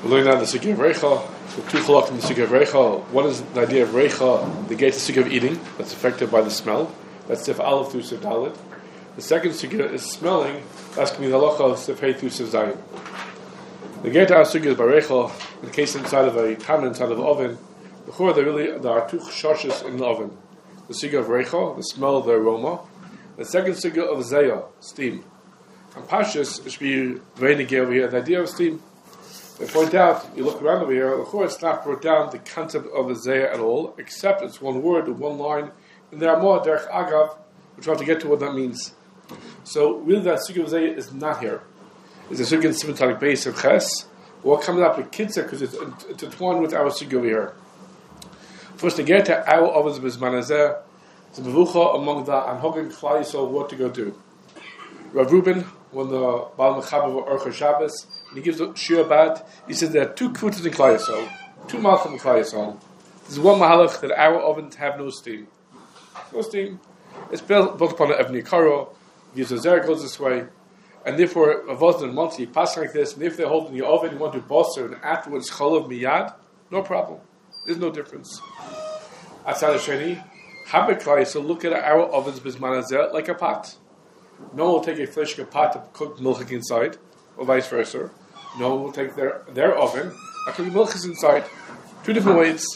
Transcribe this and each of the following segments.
We're learning now the Sugya of Reicha. So two chalak in the Sugya of Reicha. One is the idea of Reicha, the gate to Sugya of eating, that's affected by the smell. That's Sif Aleph through Sif Dalet. The second Sugya is smelling, that's going to be the halacha of Sif Hey through Sif Zayin. The gate to our Sugya is by Reicha, in the case inside of a pan, inside of an oven. Before there are two shoshes in the oven. The Sugya of Reicha, the smell, the aroma. The second Sugya of Zayah, steam. And Pashas, it should be very negay over here, the idea of steam. They point out, you look around over here, it's not brought down the concept of a zayah at all, except it's one word, one line, and there are more derech agav, which we have to get to what that means. So really that sugya of zayah is not here. It's a sugya in simultanic base of ches. What comes up with kitzah, because it's intertwined with our sugya over here. First, to get to our ovens bizmanazeh, it's a mevucha among the anhogim klal yisrael what to go do. Rav Reuben, when the Baal Mechaber of Orcha Shabbos, and he gives a shir bad, he says there are two kvutas in Klal Yisrael, two malchim in Klal Yisrael. There's one mahalach that our ovens have no steam. No steam. It's built upon an Evnei Karo, the Zer goes this way, and therefore, Avos and Monty pass like this, and if they hold in the oven, you want to boster, and afterwards cholav miyad, no problem. There's no difference. Atzad Hasheni, Habek Klal Yisrael, look at our ovens bizmanazeh like a pot. No one will take a fleshka pot to cook milchik inside, or vice versa. No one will take their oven, and cook milchik inside. Two different ways.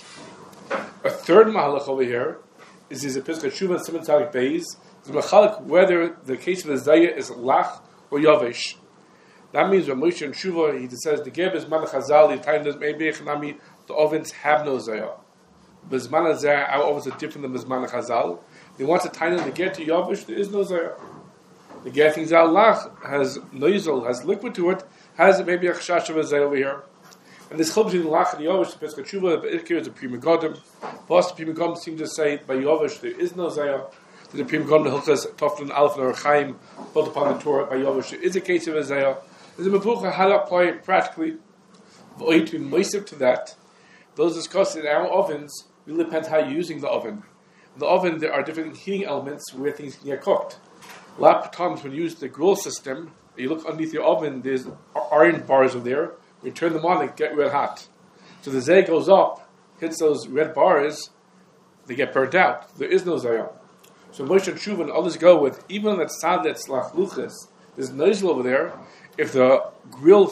A third mahalach over here is a Pesach Shuva Siman Tzadik Beis. It's machalik whether the case of the zayah is lach or yavish. That means when Moshe and Shuva, he says the geb is malach hazal, the time does maybe the ovens have no zayah. Bizman hazal, our ovens are different than bizman hazal. They want to tie in the get to yavish, there is no zayah. The getting zalach has noisel, has liquid to it, has maybe a chashash of a zay over here. And this chiluk between the lach and the yovish, the Pesach Tshuva, the Ikir is a Pri Megadim. Plus, the Pri Megadim seem to say by yovish there is no zayah. The Pri Megadim, the Hilchas, Toflin, Alf, and Archaim, built upon the Torah, by yovish there is a case of a zayah. There's a mevucha how to apply it practically. To be moisive to that, those discussed in our ovens really depends how you're using the oven. In the oven, there are different heating elements where things can get cooked. A lot of times when you use the grill system, you look underneath your oven, there's iron bars over there. You turn them on, they get red hot. So the zay goes up, hits those red bars, they get burnt out. There is no zayah. So Moshe and Shuva and others go with, even on that side that's lach luchas, there's noisel over there. If the grill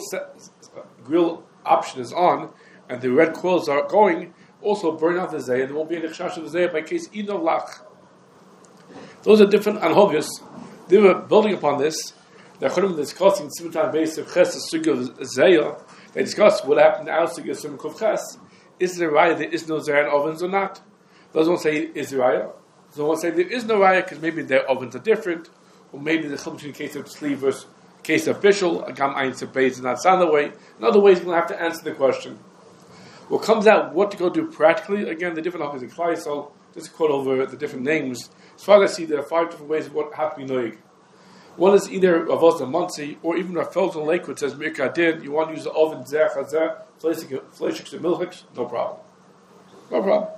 option is on, and the red coils are going, also burn out the zay, and there won't be any chash of the zay by case even of lach. Those are different anhogas. They were building upon this. The Chodim discussing simultaneous base of Ches, the Sugya of Zayah. They discussed what happened to our Sugya of Simon Kuf Ches. Is there raya there is no Zayah in ovens or not? Those won't say is there raya. Those won't say there is no raya because maybe their ovens are different, or maybe the Chiluk in case of sleeve versus case of official, a Gam Ein Sebez is not sound that way. In other ways, we're going to have to answer the question. What comes out, what to go do practically, again, the different halachas in Klal Yisrael, just quote over the different names. As far as I see, there are 5 different ways of what have to be noig. One is either Avos and Monsi, or even a Felton Lake, which says Mirka did, you want to use the oven, Zeh Chazeh, Fleshiks and Milchiks, no problem. No problem.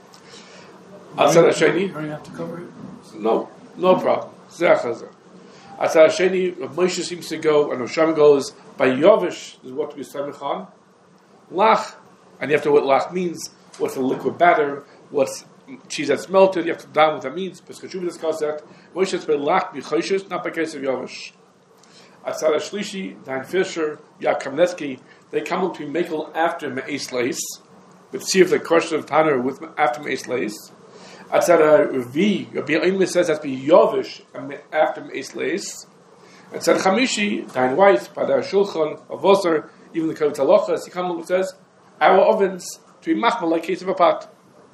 Atzad Hasheni. Don't you have to cover it? No problem. Zeh Chazeh. Atzad Hasheni, Moshe seems to go, and Hashem goes, by Yovish, is what to be Samichan. Lach, and you have to know what lach means, what's the liquid batter, what's cheese that's melted, you have to down what that means. Pesach Shuva discussed that. Moshe says by lach b'choishes, not by case of Yovish. Atzad Shlishi, Dan Fisher, Yaakov Kamnetsky, they come up to be makel after Me'es Leis, but see if the question of Tanner with after Me'es Leis. Atzad Revi, Rabbi Yoimeh says that's be Yovish after Me'es Leis. Atzad Chamishi, Dan White, Padar Shulchan, Avoser, even the Kavit Halachas, he comes up and says, our ovens to be machmal like case of a pot.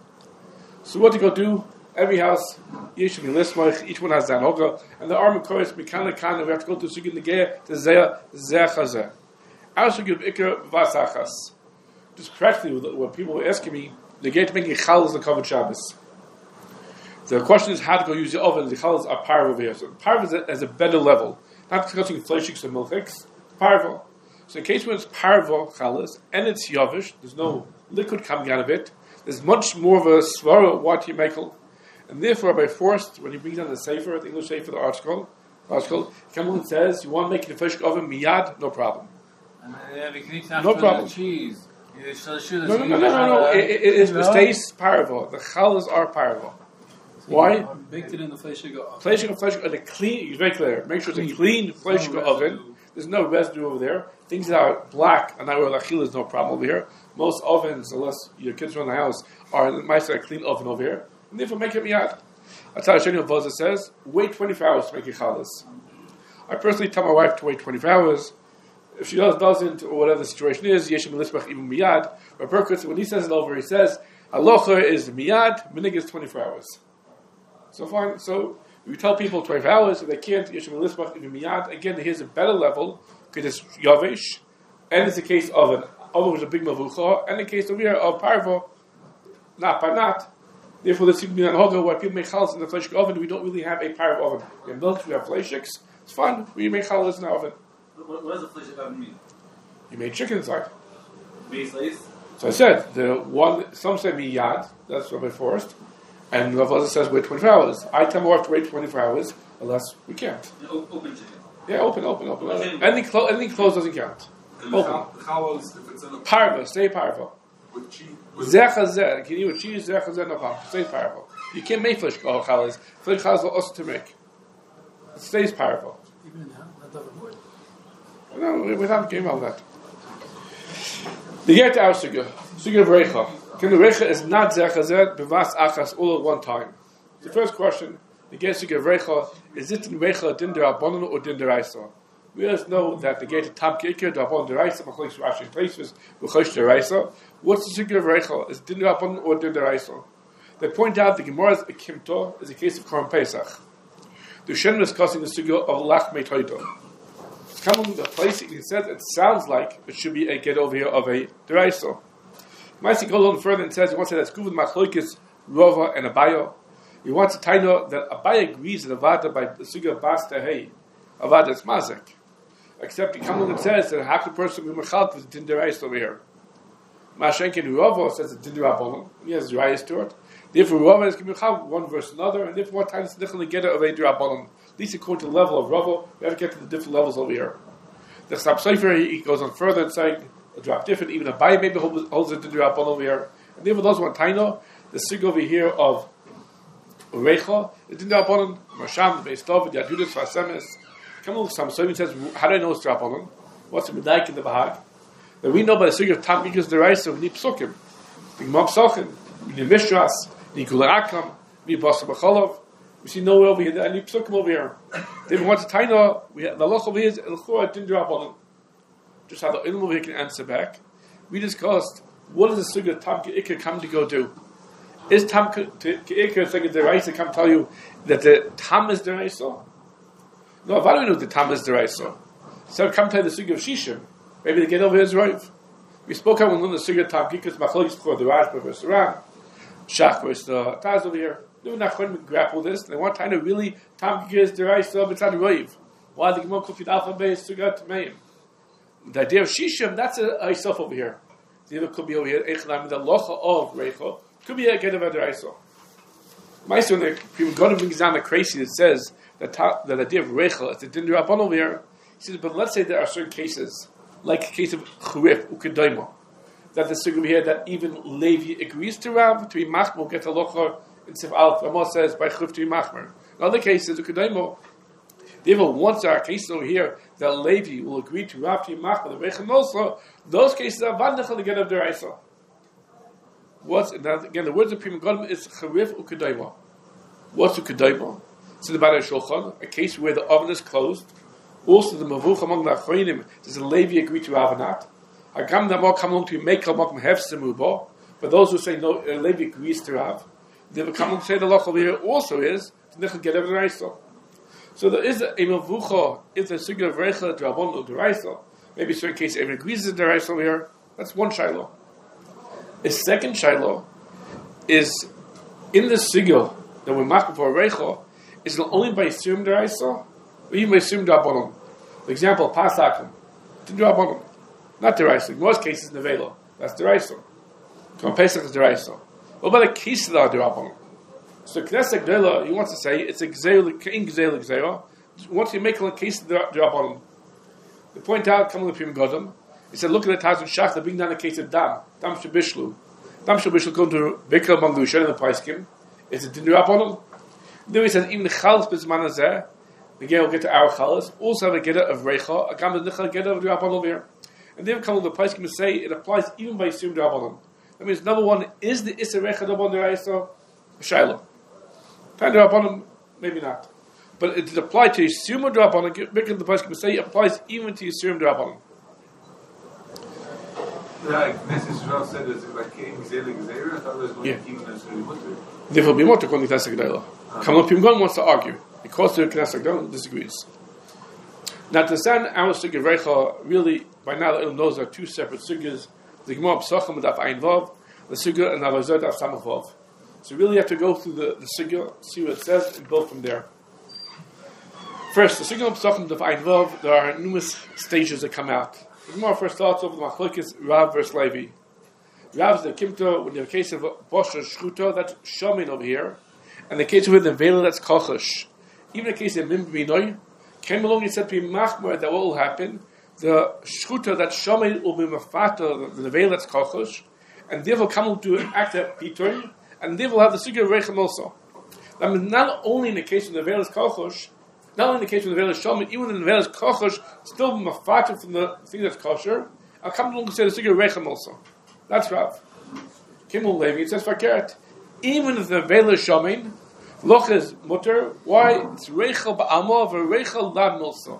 So what to go do? Every house, each one has an hoga, and the arm chorus mechanic we have to go to Sugin Negeh to Zeh Chazeh. Our Sugin Ikar Vasachas. Just practically, what people were asking me, they get to make chalas and covered Shabbos. The question is how to go use the oven. The chalas are parva over here. So parva is at a better level, not discussing fleshiks and milchiks. Parva. So in case when it's parva chalas and it's yavish, there's no liquid coming out of it. There's much more of a svara what you make, and therefore by forced when he brings down the sefer, the English sefer, the article, he comes and says you want to make it a fish oven miyad, no problem. No problem. Cheese. No. It stays parvo. The challahs are parvo. Why? Baked it in the flesh sugar oven. Flesh sugar and a clean. It's very clear. Make sure it's a clean flesh sugar oven. There's no residue over there. Things that are black and not where lachila is no problem over here. Most ovens, unless your kids are in the house, are nice a clean oven over here. And therefore make it miyad. That's how Shani Boza says, wait 24 hours to make your challahs. I personally tell my wife to wait 24 hours. If she doesn't, or whatever the situation is, yeshim lisbach even miyad. But Berkowitz, when he says it over, he says, halacha is miyad, minig is 24 hours. So fine. So we tell people 24 hours. If they can't, yeshim lisbach even miyad. Again, here's a better level because it's yavish, and it's a case of an oven with a big mavucha, and a case of here of parvo, not parnat. Therefore, the sigmin and hoga, where people make challahs in the flesh oven, we don't really have a parvo oven. We have milk, we have fleshiks. It's fun. We make challahs in the oven. What does a fleshik oven mean? You made chicken inside. Base. So I said, some say miyad, that's Rabbi Forrest, and Rav Elazar says wait 24 hours. I tell my wife to wait 24 hours, unless we can't. Open chicken. Yeah, open. Anything closed doesn't count. Open. Challahs, if it's in a Parva, stay parva. with cheese. Zechazeh, can you eat with cheese? Zechazeh, no problem. Stay parva. You can't make flesh challahs. Flesh challahs are also to make. It stays parva. Even in that doesn't work. No, without game all that. The get to our suga of recha. Can the recha is not zechazeh bevas achas all at one time? The first question. The get suga of recha is it in recha din derabanan or din deraisa? We always know that the get to tam keikir derabanan deraisa machlokes Rashi places v'chosh deraisa. What's the suga of recha? Is din derabanan or din deraisa? They point out the Gemara's Kimto is a case of Korban Pesach. The Shem is discussing the suga of lach meitoido. It's coming to the place it says it sounds like it should be a get over here of a deraisa. Maisi goes on further and says he wants to say that's good with machlokes Rava and Abayo. He wants to tell you that Abaye agrees that Avada by the suga of Bas Tehei, Avada is Mazek. Except he comes and says that how could a person be Mechalk with Din Derais over here? Mashenkin Rava says it's Din Derabanan. He has Rayas to it. Therefore, Rava is going to be one versus another, and therefore, one time it's differently get of a Derabanan. At least according to the level of Rava, we have to get to the different levels over here. The Sab Sefer, he goes on further and saying a drop different. Even Abaye maybe holds it to Derabanan over here. And therefore, those one Taino, the suga over here of Recha, it didn't Derabanan, Masham, Beis David, Yadudis, Vasemes. Come on, some Soviet says, how do I know it's Derabanan? What's the Medaik in the Bahag? That we know by the suga of Tam because the rice of Nipsukim, the Gemam Psochim, the Mishras, the Gularakam, the Basa Bacholov. We see nowhere over here, the Nipsukim over here. Then we want to Taino, we have the loss over here is Elchua Din Derabanan. Just how the Ilm over here can answer back. We discussed what does the suga of Tam Ke'ikr come to go do? Is Tam Ke'ikr thinking the rice come tell you that the Tam is the rice? No, why do we know the Tam is the rice? So come tell the suga of Shishim. Maybe they get over here is Rav. We spoke out when we learned the suga of Tam Ke'ikr, Machlokes before the Rashba versus Ram, Shach versus the Taz over here. No, we're not going to grapple this. They want time to really Tam Ke'ikr is the rice, so it's not Rav. Why the Gemara Kufid Alpha Beis suga Tmeim? The idea of Shishim, that's a self over here. The other could be over here, Echlam, the Locha of Recha, could be a get of a Deraisa. Meister, when the people go to bring down the crazy that says that the idea of Recha is the Din Derabanan over here, he says, but let's say there are certain cases, like the case of Churif, Ukedaima, that the suga over here that even Levi agrees to Rav, to be Machmer, get a Locha in Sif Alf, Ramah says by Churif to be Machmer. In other cases, Ukedaima, therefore, once there are cases over here that Levi will agree to Rav to Machmer, the Recha Nosla, those cases are Vadnechel to get of Deraisa. What's again the words of Prima Godam is Charif Ukedaima. What's Ukedaima? It's in the Ba'al Shulchan, a case where the oven is closed. Also, the Mavuch among the Achronim does a Levi agree to Avanat. Hagam Namor come along to make Kalmak Mehevsemubo. For those who say no, Levi agrees to Rav, they will come along to say the Loch over here also is to get of Deraisa. So there is a Mavucha if the suga of Recha Drabon or Deraisa. Maybe in certain cases everyone agrees to Deraisa over here. That's one Shiloh. A second Shiloh is in the suga that we're marking for Recha, is it only by Yisurim Deraisa or even by Yisurim Drabonon? For example, Pasakim, Drabonon, not Deraisa. In most cases, Nevela, that's Deraisa. Korban Pesach is Deraisa. What about the cases that are Drabonon? So Knesset Gdela, he wants to say it's a Gzeil. Once you make a case of Drabonon, they point out, come with Prim Godam, He said, look at the Taz and Shach, they bring down the case of Dam Shabishlu. Dam Shabishlu going to Bikra among the Rishon and the Paiskim. It's a Dinur Rabbanon. Then he says, even the Chalas Bisman Azeh, the Geh will get to our Chalas, also have a Geda of Reicha, a Gam is Nichal Geda of the Rabbanon here. And then come the Paiskim and say, it applies even by Yisum Rabbanon. That means, number one, is the Issa Reicha Rabbanon Deraisa? Shaila. Pan Rabbanon, maybe not. But it applies to Yisum Rabbanon, Bikra the Paiskim say, it applies even to Yisum Rabbanon. Said it's like King Zelig Zera. I thought it was going to King necessarily Mutter. Therefore, be Mutter according to Knesset Gedela. Kamal Pimgon wants to argue because the Knesset Gedela disagrees. Now, to understand our Sugya Reicha, really by now the Ilm knows there are two separate Sugyas: the Gemara Pesachim and Daf Ayin Vav, the Sugya and Avazot Daf Samach Vav. So, really, you have to go through the Sugya, see what it says, and build from there. First, the Sugya Pesachim Daf Ayin Vav, there are numerous stages that come out. The Gemara first starts off with Machlokes Rav versus Levi. Rav is the Kimto, when you have a case of Bosher Shchuto, that's Shomin over here, and the case of the Vela, that's Kochosh. Even the case of Mim B'Minoi, came along and said to be Machmer, that what will happen, the Shchuto, that Shomin, will be Mafata, the Vela, that's Kochosh, and they will come to an act of Pitoy, and they will have the Sugya of Rechem also. That means not only in the case of the Vela, that's Kochosh, not only in the case of the Vela Shomin, even in the Vela Kochosh, still Mafata from the thing that's kosher, I'll come along and say the Sugya of Rechem also. That's Rav. Kimul Levi, it says Fakert. Even if the Vela Shomin, Loch is Mutter, why? It's Reichel Ba'amo, Reichel Lab Milso.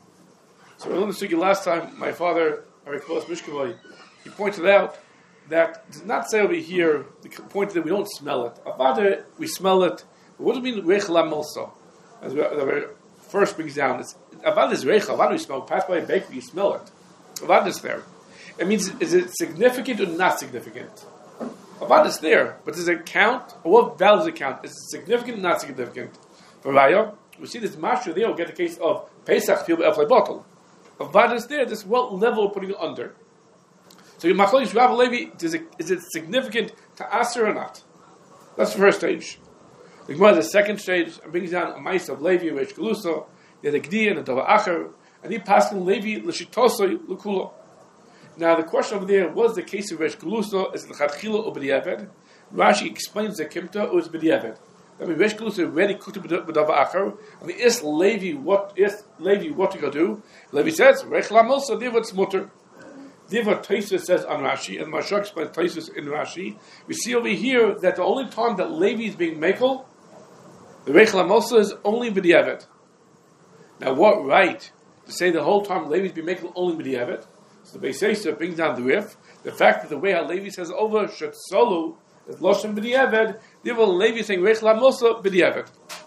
So we learned the Sugya last time, my father, Arikos Mishkavoy, he pointed out that it does not say over here, the point that we don't smell it. Avada, we smell it. But what does it mean Reichel Lab Milso? As the first brings down, Avada is Reichel, Avada we smell, pass by a bakery, you smell it. Avada is there. It means, is it significant or not significant? Avad is there, but does it count? Or what value does it count? Is it significant or not significant? For Raya, we see this Mashra there, we'll get the case of Pesach, feel the bottle. Avad is there, this what level we're putting it under. So, Machlokes Rav Levi, is it significant to Aser or not? That's the first stage. The Gemara, the second stage, brings down a Ma'is of Levi, Reish Galuso, the Gdi and the Dava Acher, and he passed in Levi, L'shitosoi, L'kulo. Now the question over there was the case of Reish Galuso is l'chadchila or b'diavad. Rashi explains the Kimta it was b'diavad. I mean Reish Galuso already cooked b'dava achar. I mean is Levi what to go do? Levi says Reish Lamilsa divat smutter. Divat Taisus says on Rashi and Mashak explains Taisus in Rashi. We see over here that the only time that Levi is being mekel, the Reish Lamilsa is only b'diavad. Now what right to say the whole time Levi is being mekel only b'diavad? So the Beis Yosef brings down the riff. The fact that the way how Levi says over Shetzolu is Loshem B'diavad, therefore Levi saying Reichel HaMosa B'diavad.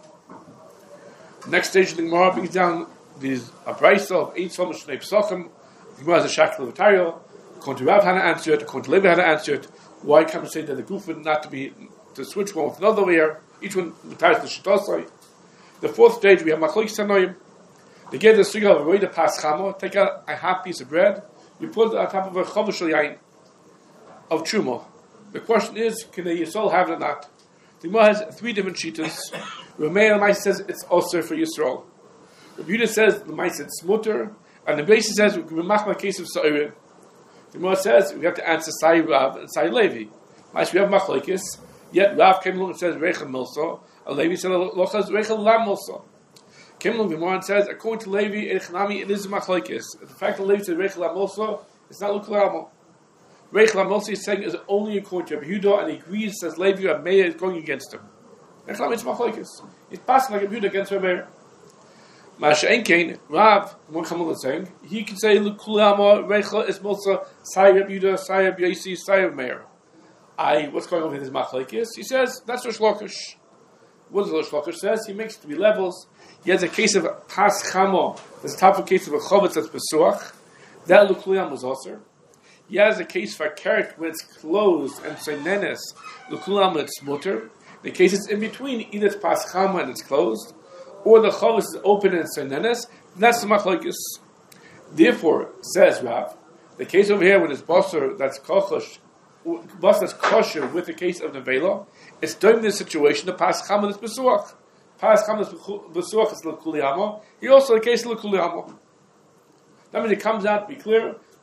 Next stage of the Gemara brings down these Abraisa of Ein Tzom Shnei Pesachim. The Gemara has a Shakel of Atario. According to Rav, how to answer it. According to Levi, how to answer it. Why can't we say that the Gufin not to switch one with another layer? Each one retires to Shetosai. The fourth stage we have Machlokes Tanoim. They get the Sugya of Roida Pas Chamo. Take out a half piece of bread. You put it on top of a chovish yain of truma. The question is, can the Yisrael have it or not? The Gemara has three different shitas. Rameir Lamai says it's also for Yisrael. Rabbi Yehuda says the Lamai says it's mutter, and the basis says we can mach my case of Sa'irin. The Gemara says we have to answer Sai Rav and Sai Levi. We have machlokes. Yet Rav came along and says Reichel Milso, and Levi said Lochas Reichel Lam Milso. Came along the Gemara and says, according to Levi, it is machlokes. The fact that Levi says Reichel HaMilsa, it's not Lukulamo. Reichel HaMilsa is saying is only according to Rabbi Yehuda, and he agrees, says Levi, Rabbi Meir is going against him. Reichel HaMilsa is machlokes. He's passing like Rabbi Yehuda against Rabbi Meir. Masha Enkein, Rav, one Chamal is saying, he can say Lukulamo, Reichel is Milsa, Sai Rabbi Yehuda, Sai Rabbi Yossi, Sai Rabbi Meir. What's going on with his machlokes? He says, that's Rosh Lakish. What does Rosh Lakish says? He makes 3 levels. He has a case of Pas Chamo. There's a type of case of a Chovetz that's Besuach. That Lukuliyam was also. He has a case for a carrot when it's closed and Senenes. Lukuliyam it's mutter. The case is in between, either it's Pas Chamo and it's closed, or the Chovetz is open and Senenes. That's the Machlokes. Therefore, says Rav, the case over here when it's Basar that's Kochosh, Basar that's kosher with the case of the Vela, it's during this situation the Pas Chamo is Besuach. Pas Chamas B'suach is L'Kuliyamo. He also the case of L'Kuliyamo. That means it comes out to be clear.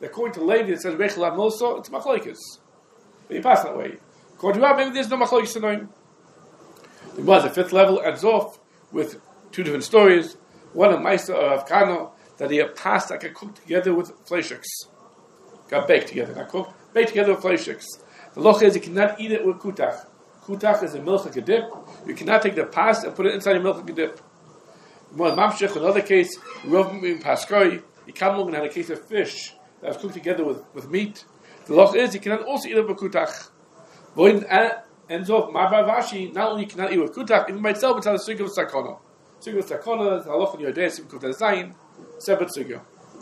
According to Levi, it says Reichel Amilso, it's Machlokes. But you pass that way. According to Rav, maybe there's no Machlokes tonight. It was the fifth level, ends off with two different stories. One of Maisa or Rav Kano, that he had passed like a cooked together with fleishiks. Got baked together, not cooked, baked together with fleishiks. The loch is you cannot eat it with kutach. Kutach is a milk like a dip. You cannot take the past and put it inside a milk like a dip. Mamshech, another case, Rav Paskoi, he came along and had a case of fish that was cooked together with meat. The loch is you cannot also eat it with kutach. Void ends off Mabar Vashi, not only you cannot eat with kutach, even by itself, it's on the sugya of sakona. Sugya of sakona, the halach in your day, sim kutach zayin, separate sugya.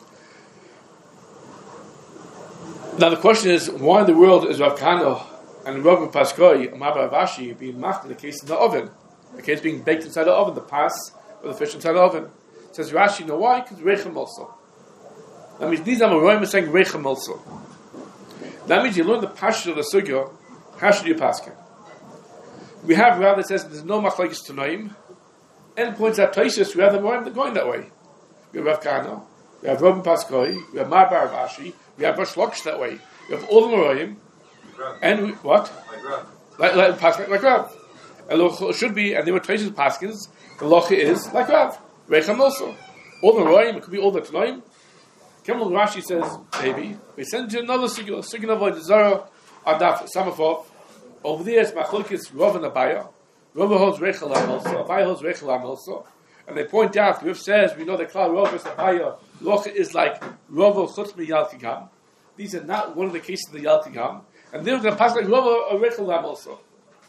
Now the question is, why in the world is Rav Kano and Rav Paskoi, Mabar Vashi, being macht in the case in the oven? The case being baked inside the oven, the pas, or the fish inside the oven. It says Rashi, you know why? Because Rechem also. That means these Amoraim are saying Rechem also. That means you learn the passion of the sugya. How should you paskin? We have Rav that says there's no machlokes tanoim, and points out Taisus. We have the Amoraim that are going that way. We have Rav Kano, we have Rav Paskoi, we have Mabar Vashi, we have Rosh Lakish that way. We have all the Amoraim, and we, what? Like Rav. And it should be, and they were Taisus paskins. The locha is like Rav. Rechem also. All the Amoraim, it could be all the tanoim. Kemal Rashi says, maybe we send you another sugya of Avodah Zarah, Adaf Samafov. Over there, it's Machlokes Rav and Abaya. Rav holds Reichel also, Abaya holds Reichel also. And they point out, Rav says, we know that Klal Rav is Abaya. Locha is like Rav Chutz Yalkigam. These are not one of the cases of the Yalkigam. And they're going to pass like Rav or Reichel also.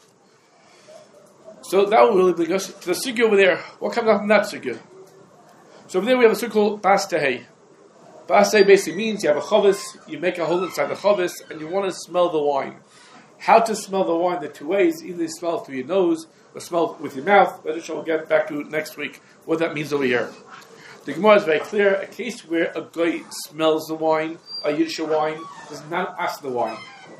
So that will really bring us to the sugya over there. What comes out from that sugya? So over there we have a sugya called Bas Tehei. Bas Tehei basically means you have a chavis, you make a hole inside the chavis, and you want to smell the wine. How to smell the wine? There are two ways. Either you smell through your nose or smell with your mouth. But we'll get back to next week what that means over here. The Gemara is very clear. A case where a guy smells the wine, a Yiddish wine, does not ask the wine.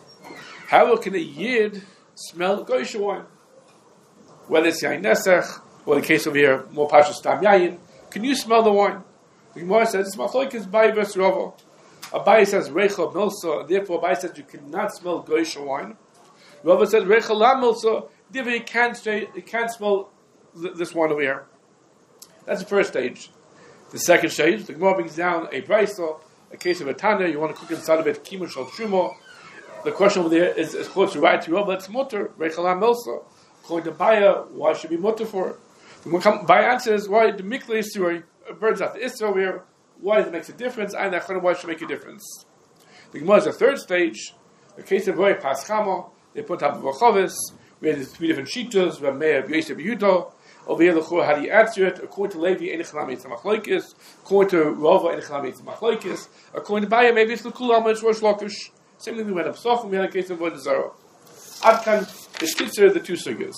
How can a Yid smell Goyish wine? Whether it's Yain Nesach, or the case over here, more Pashas Stam Yayin, can you smell the wine? The Gemara says, it's Machlokes Abai versus Rava. Abai says, Reichel Milsa, and therefore Abai says, you cannot smell Goyish wine. Rava says, Reichel La Milsa, therefore you can't smell this wine over here. That's the first stage. The second stage, the Gemara brings down a brisa, a case of a tana, you want to cook inside of it, Kimun Shal Shumo. The question over there is close to right to Rava, it's mutter, Reichel La Milsa. According to Baya, why should be mutter for it? Baya answers, why the Mikla Yisroi, birds after Isra over here, why does it make a difference? And why should it make a difference? The Gemara is the third stage. The case of Roy Paschama, they put up Vachavis. We had three different shitas. We have Meir, Yosef, Yudo. Over here, the Chor, how do you answer it? According to Levi, Enechlam Yitzam Achloikis. According to Rava, Enechlam Yitzam Achloikis. According to Baya, maybe it's the Kulam, it's Rosh Lakish. Same thing we went up Sof, and we had a case of Avodah Zarah. Adkan is considered the two sugyas.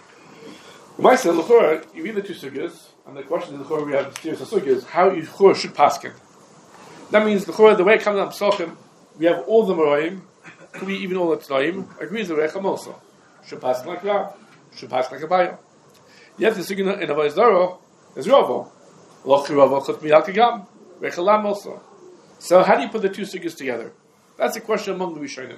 Umaysa, L'chora, you read the two sugyas, and the question is, L'chora, we have serious sugyas, how you should paskin. That means, L'chora, the way it comes on Psochim, we have all the Moraim, could be even all the Tnaim, agrees with Rechem also. Should paskin like Rav, should paskin like Abaya. Yet the sugya in Avodah Zarah is Rava. Lochi Rava, Chutz Miyalkigam, Reichel Lam also. So how do you put the two sugyas together? That's a question among the Rishonim.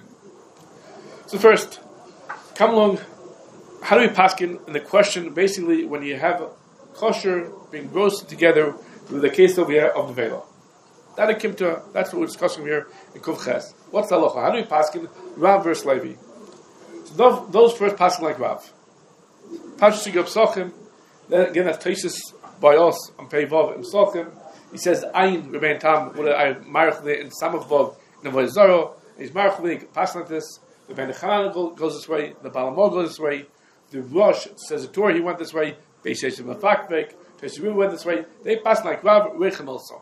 So first, come along, how do we paskin? And the question, basically, when you have kosher being roasted together with the case over here of the vela. That's what we're discussing here in Kuv Ches. What's the halacha? How do we paskin? Rav versus Levi. So those first paskin like Rav. Pashas Sugya Psochim, then again that's Taisus by us on Pei Vav in Psochim. He says, Ayin remain tam, what I marach in Samach Vav in Avodah Zarah. He's marach paskin like this. The Ben Chanan goes this way, the Balamor goes this way, the Rosh says the Torah, he went this way, Beis Yosef Mafakvek, Teshuvim went this way, they pass like Rav, Rechem also.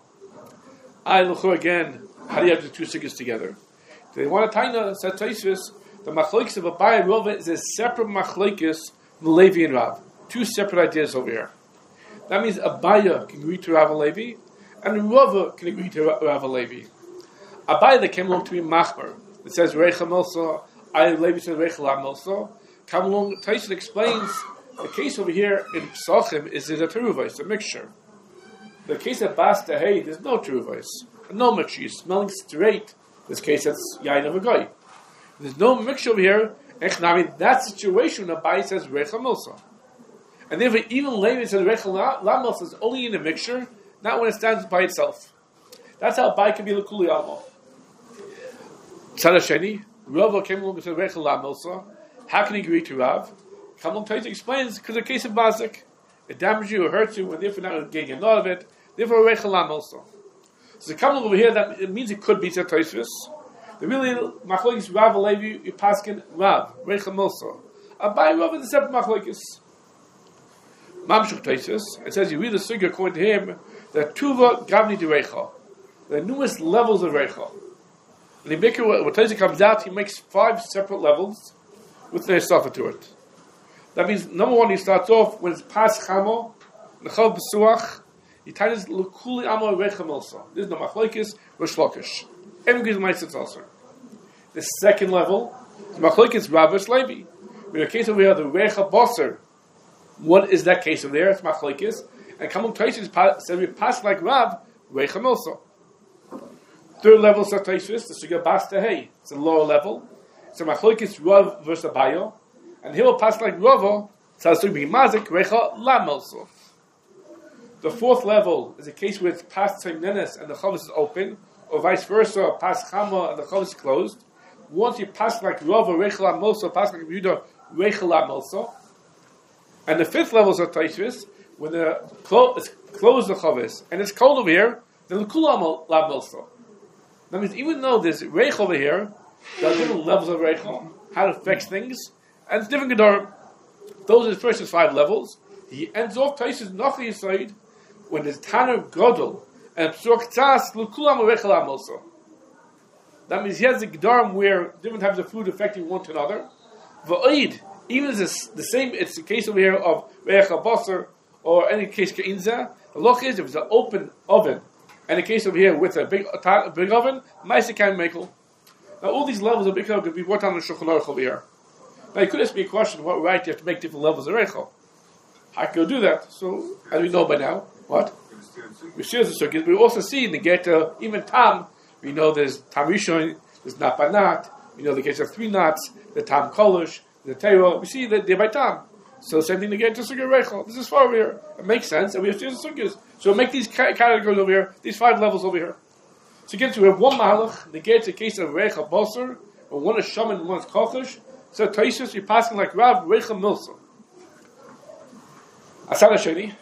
I look again, how do you have the two sugyas together? They want to taina, said Tosfos, the machlokes of Abai and Rava is a separate machlokes from Levi and Rav. Two separate ideas over here. That means Abaya can agree to Rav and Levi, and Rava can agree to Rav and Levi. Abaya that came along to be Machbar. It says Rechem also, I Levi says Reichel Lam also. Come along, Tyson explains the case over here in Psachim is a teruvah, it's a mixture. The case of Bas Tehei, there's no teruvah. no mixture. You're smelling straight. In this case, that's yain of a guy. There's no mixture over here. That situation, the Abai says Recha Milsa. And therefore, even later it says Recha La Milsa is only in a mixture, not when it stands by itself. That's how Abai can be L'Kuli Alma. Tzad Hasheni, Rav came along and said Recha La Milsa. How can he agree to Rav? Kamon Taita explains, because the case of Bazik, it damages you or hurts you, and therefore not getting a lot of it. Therefore, Recha La Milsa. So Kamon over here, that it means it could be Tzad Tosfos. The really machlokes Rav Levi Yipaskin Rav Recha Milsa. Abai Rav is a separate machlokes. Mamshuk Tosfos. It says you read the sugya according to him that Tuva Gavni de Recha. There are numerous levels of Recha. And the Bikkur, what Tosfos comes out, he makes 5 separate levels with their suffer to it. That means number 1, he starts off when it's Pas Chamo Nechal Besuach. He tightens L'Kuli Amo Recha Milsa. This is the machlokes Rosh Lakish. Every good mice also. The second level is machlokes Rav versus Levi. In the case over here, the Recha Bosser, what is that case over there? It's machlokes. And Kamon Tosfos said we pass like Rav Recha Milsa. Third level is Tosfos, the Sugya Bas Tehei. It's a lower level. So machlokes Rav versus Abayo, and he will pass like Rava. So it's be Mazik Recha La Milsa. The fourth level is a case where it's past Tzimnenes and the Chavis is open, or vice versa, pas Chama and the Chavis is closed. Once you pass like Rava, Recha La Milsa, pass like Yehuda, Recha La Milsa. And the fifth level is a Tosfos, when it's closed the Chavis, and it's cold over here, then L'Kula La Milsa. That means even though there's Recha over here, there are different levels of Recha, how it affects things, and it's different Gedarim. Those are the first 5 levels. He ends off Tosfos Nachi Yisrael, when there's Tanner Godel, and Psuk Tzas, L'Kulam Recha La Milsa. That means he has a Gedarim where different types of food affecting one to another. V'oid, even if it's the same, it's the case over here of Recha Basar, or any case Keinza, the loch is, if it's an open oven, and a case over here with a big oven, Maisa can make. Now all these levels of Recha could be brought down in Shulchan Aruch over here. Now you could ask me a question, what right do you have to make different levels of Recha? How can you do that? So, as we know by now, what? We see the sukkahs, but we also see in the Geta, even Tam, we know there's Tam Rishon, there's Napanat, we know the Geta of 3 knots, the Tam Kolish, the Teiro, we see that they're by Tam. So same thing to get to Sukkah Rechel. This is far over here. It makes sense, and we have to use the Sukkahs. So make these categories over here, these 5 levels over here. So again, so we have one Mahalach, the Geta case of Rechel Bosser, or one is Shaman and one is Kochish. So Tosfos, you're passing like Rav, Recha Milsa. Asad Hasheni,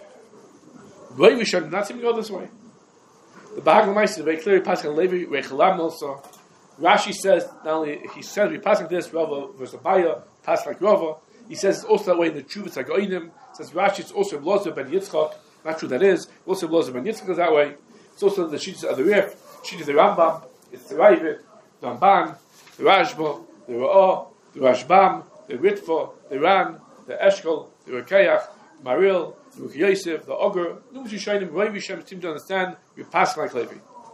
way we should not even go this way. The Bahag L'Mais is very clearly passing Levi Recha La Milsa. Rashi says not only he says we pass like this, Rava versus Abaya, pass like Rava. He says it's also that way in the Chuvas Hagoinim. Says Rashi it's also Blozer ben Yitzchak. Not true that is. Also Blozer ben Yitzchak is that way. It's also the Shittas of the Rif, Shittas the Rambam. It's the Ravid, the Ramban, the Rashba, the Ra'ah, the Rashbam, the Ritva, the Ran, the Eshkol, the Rekayach, Maril, the Ruch Yosef, the Oger. Numerous Yishayim, Rav Yishem seem to understand we pass like Levi.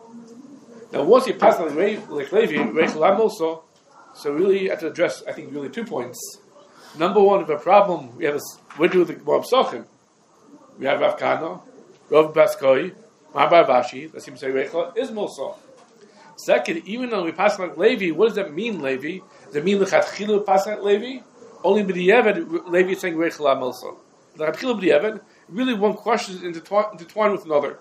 Now, once you pass like Levi, Recha La Milsa, so really you have to address, I think, really 2 points. Number one, if a problem, we do the Gemara Psachim. We have Rav Kahana, Rav Baskoi, Mahabar Vashi, that seems to say Recha is Milsa. Second, even though we pass like Levi, what does that mean, Levi? Does it mean L'chatchilu pass like Levi? Only B'di'evet, Levi is saying Recha La Milsa. L'chatchilu B'di'evet, really one question is intertwined with another.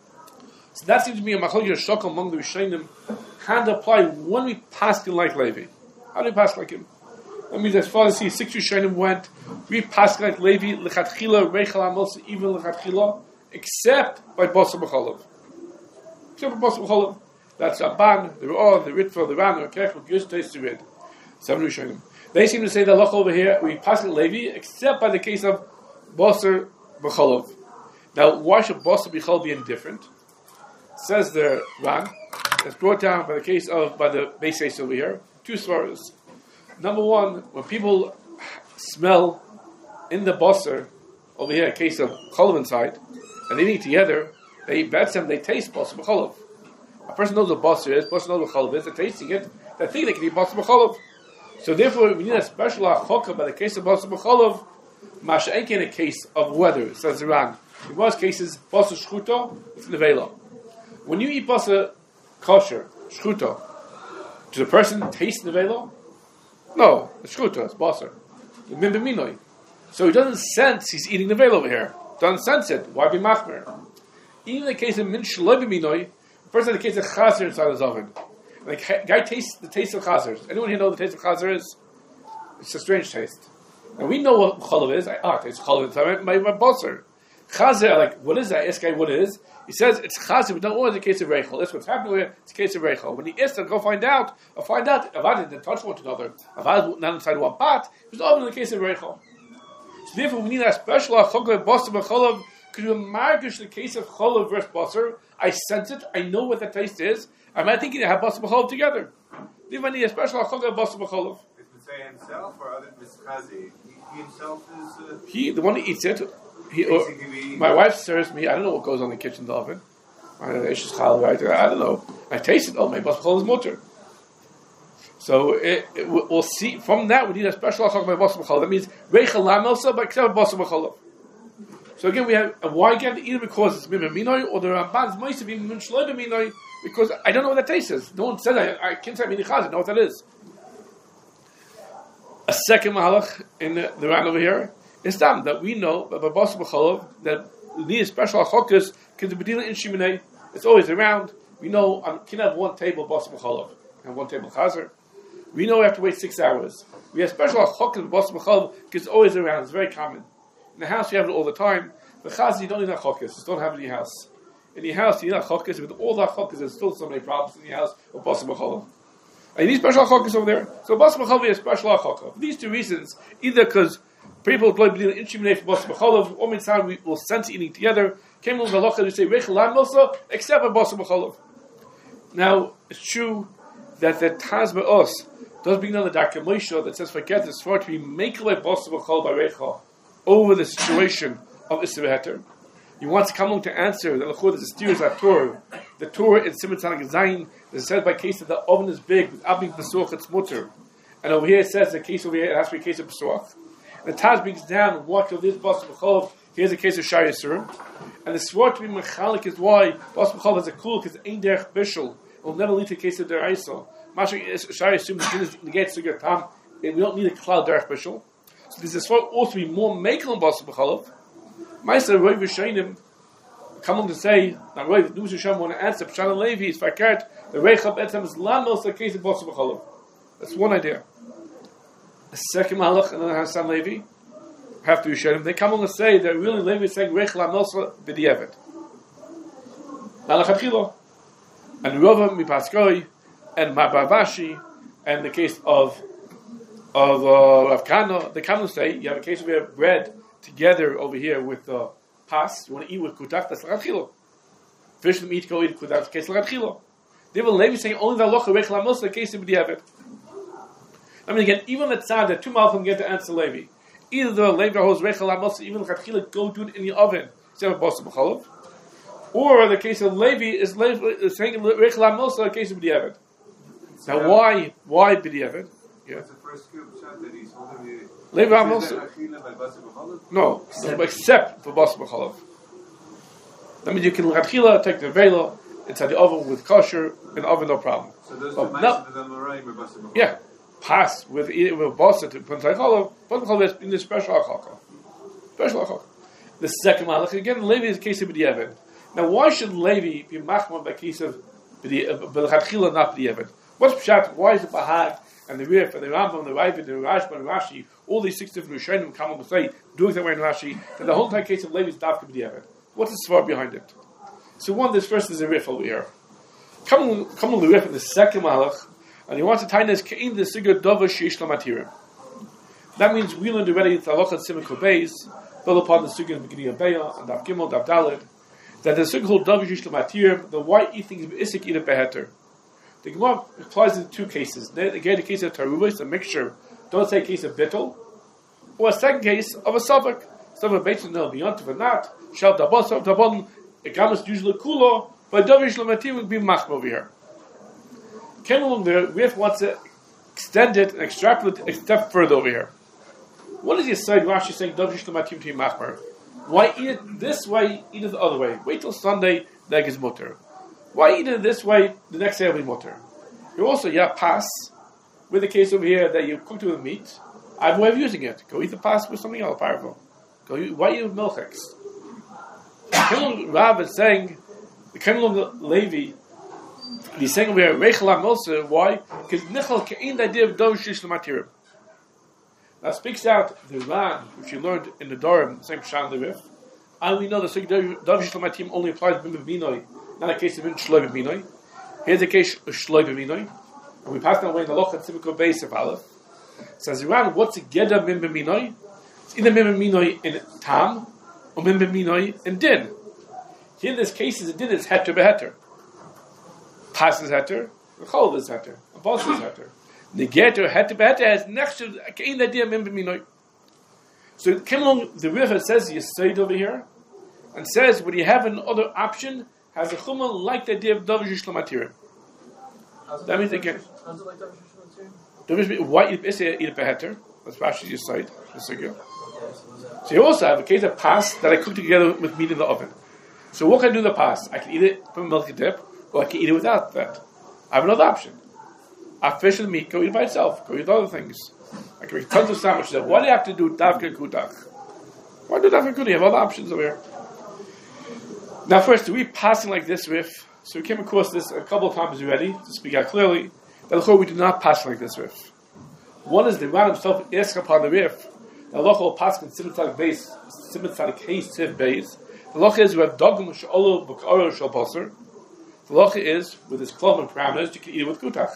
So that seems to be a machlokes shok among the Rishonim. How to apply when we pass like Levi? How do we pass like him? That means as far as 6 Rishonim went, we pass like Levi, L'chatchila, Recha La Milsa, even L'chatchila, except by Basar B'cholav. Except by Basar B'cholav. That's Ramban, the Ra'ah, the Ritva, the Ran, the Kech, the Yus, the Red. 7 Rishonim. They seem to say the halacha over here, we pass like Levi, except by the case of Basar B'cholav. Now, why should Basar B'cholav be indifferent? Says the Ran, it's brought down by the case of, by the Beis over here, 2 svaras. Number one, when people smell in the basar, over here, a case of cholav inside, and they eat together, they taste basar b'cholav. A person knows what basar is, person knows what cholav is, they're tasting it, they think they can eat basar b'cholav. So therefore, we need a special hachokah by the case of basar b'cholav, masha'enke in a case of weather, says the Ran. In most cases, basar shchuto, it's nevela. When you eat basar kosher, shchuta. Does a person taste the velo? No, it's shchuta, it's basar. The min b'minoi. So he doesn't sense he's eating the velo over here. Doesn't sense it. Why be machmer? Even in the case of min shloi b'minoi, the person in the case of chazer inside his oven. Like guy tastes the taste of chazer. Anyone here know what the taste of chazer is? It's a strange taste. And we know what cholav is. I taste cholav inside my basar. Chazer, like, what is that? Ask guy what it is. He says it's chazer, but don't know it's a case of reichel. That's what's happening here. It's a case of reichel. When he asked to go find out, Avad didn't touch one another. Avad not inside one pot. It was often in the case of reichel. So therefore, we need a special achokah basar b'cholav. Could you margish the case of cholav versus basar? I sense it. I know what the taste is. I'm not thinking to have basar b'cholav together. Therefore, I need a special achokah basar b'cholav. Is Mitzvah himself or other Mitzchazi? He himself is. He, the one who eats it. My wife serves me. I don't know what goes on in the kitchen oven. I don't know. I taste it. Oh, my basar b'cholav is mutter. So we'll see from that. We need a special achok by basar b'cholav. That means reichel lamelsa, but except basar b'cholav. So again, we have why again either because it's mimah minoi or the Ramban's moisav even min shloi b'minoi because I don't know what that taste is. No one said I can't say mini chaz. I know what that is. A second mahalach in the round over here is that we know by basar b'cholav that we need a special achokas because the bedila in shimonei it's always around. We know can have one table basar b'cholav and one table chazer. We know we have to wait 6 hours. We have special achokas basar b'cholav because it's always around. It's very common. In the house, you have it all the time. The chaz, you don't need a chokas. Just don't have it in your house. In your house, you need a chokas. With all the chokas, there's still so many problems in your house of basar b'cholav. And you need special chokas over there. So basar b'cholav is a special chokas. For these two reasons, either because people play in shimonei for basar b'cholav, or time we will sense eating together. Came along the halacha to say reichel lamelsa, except for basar b'cholav. Now it's true that the taz ba'os does bring down the Darkei Moshe that says forget this for to be make like basar b'cholav by reichel over the situation of Isser Heter. He wants to come along to answer that Lechud is a steers at Torah. The Torah in Simon Tzadik Zayin is said by case that the oven is big without being Pesuach it's mutter. And over here it says the case over here it has to be a case of Pesuach. And the Taz brings down what of this basar b'cholav. Here's a case of Shari Yisurim. And the sword to be mechalik is why basar b'cholav is a cool because ein derech bishul. It will never lead to a case of deraisa. Mashal Shari Yisurim is negates to get tam. We don't need a cloud derech bishul. So there's this one also be more makel on basar b'cholav. Ma'aser Roy V'Shainim come on to say now Roy the News Hashem want to answer Pshan Levi is fakert the Reichel Betzem is lamos the case of basar b'cholav. That's one idea. The second malach and then Hassan Levi have to be Shainim. They come on to say that really Levi is saying Reichel Amelsa b'di'evet. Malach Atchilo and Rova Mipaskoi and Mabavashi and the case of Rav Kana, the Kanu say you have a case of bread together over here with pas. You want to eat with kutaf. That's l'chadchilo. Fish them eat go eat kutaf. That's the case l'chadchilo. They will Levi saying only the locha reichel amos the case of b'di'evet. I mean again, even the tzad that two malachim get to answer Levi. Either the Levi holds reichel amos even l'chadchilo go do it in the oven instead of basar b'cholav, or the case of Levi is saying reichel amos the case of b'di'evet. Now why b'di'evet? Yeah. That's the first shot that he's holding Levi Amos. No, except for basar b'cholav. That means you can l'chadchila take the vela inside the oven with kosher in the oven, no problem. So those are the Moraim or basar b'cholav. Yeah, pass with basar to put inside cholav. Basar b'cholav is in the special achaka. Special achaka. The second malach again, Levi is a case of b'di'evet. Now, why should Levi be machman by case of l'chadchila not b'di'evet? What's pshat? Why is the bahag and the Rif and the Rambam, the Ravid, the Rashba, and Rashi, all these 6 different Rishonim come on to say, doing that way in Rashi, that the whole entire case of Levi is dafka b'di'evet. What's the svar behind it? So one, this first is a Rif over here. Come on the Rif in the second malach, and he wants to tie this kein the sigur dova sheish lamatirim. That means we learned already the halacha Simon Kobeis, built upon the sigur in the beginning of Beya and Daf Gimel, Daf Daled, that the sigur called dova sheish lamatirim, the why eating is isik eat a beheter. The Gemara applies in 2 cases. Again, the case of Taruvos, a mixture. Don't say a case of bittul. Or a second case of a suffix. Some of the no beyond or not. Shal dabon, shal dabon. A gamas usually kulo, but dovish lamatim would be machma over here. Came along there. Rif wants to extend it and extrapolate a step further over here. What is your side? Rashi saying dovish lamatim to be machmer. Why eat it this way? Eat it the other way. Wait till Sunday. That is mutter. Why eat it this way? The next day will be mutter. You also pass with the case over here that you cooked it with meat. I have a way of using it. Go eat the pas with something else powerful. Why eat with milchiks? Rav is saying the Kemal Levi. He's saying over here Reichel HaMilsa. Why? Because Nichal Kein the idea of Dov Shish L'Matirim. Now speaks out the Ran, which you learned in the Dorim, same Shan the Rif. And we know that Dov Shish L'Matirim only applies to Bim B'Minoi, not a case of Shloi B'Minoi. Here's a case of Shloi B'Minoi. And we passed that away in the Loch and Simiko Beis of Aleph. Says Iran, what's a Geda Mim B'Minoi? It's either Mim B'Minoi in Tam or Mim B'Minoi in Din. Here in this case, the Din is Heter B'Heter. Pas is Heter, the Chol is Heter, the Bos is Heter. The Geter Heter B'Heter has next to the idea Mim B'Minoi. So it came along, the River says Yesod over here, and says, when you have another option, has a Chumah like the idea of Dov Shish L'Matirim. That means again. Why eat a beheter? That's Rashi your side. So you also have a case of pas that I cook together with meat in the oven. So what can I do with the pas? I can eat it from a milk dip, or I can eat it without that. I have another option. I fish and meat, go eat it by itself. Go eat other things. I can make tons of sandwiches. Why do you have to do davka kudach? Why do davka kudach? You have other options over here. Now first, do we passing like this with? So we came across this a couple of times already, to speak out clearly, that we do not pass like this riff. One is the Ran himself asks upon the riff, the Loch will pass in Simon base, Simon case Siv base. The Loch is we have Dogum Sh'olo B'K'oro Sh'ol Poser. The Loch is, with his klom and parameters, you can eat it with Kutach.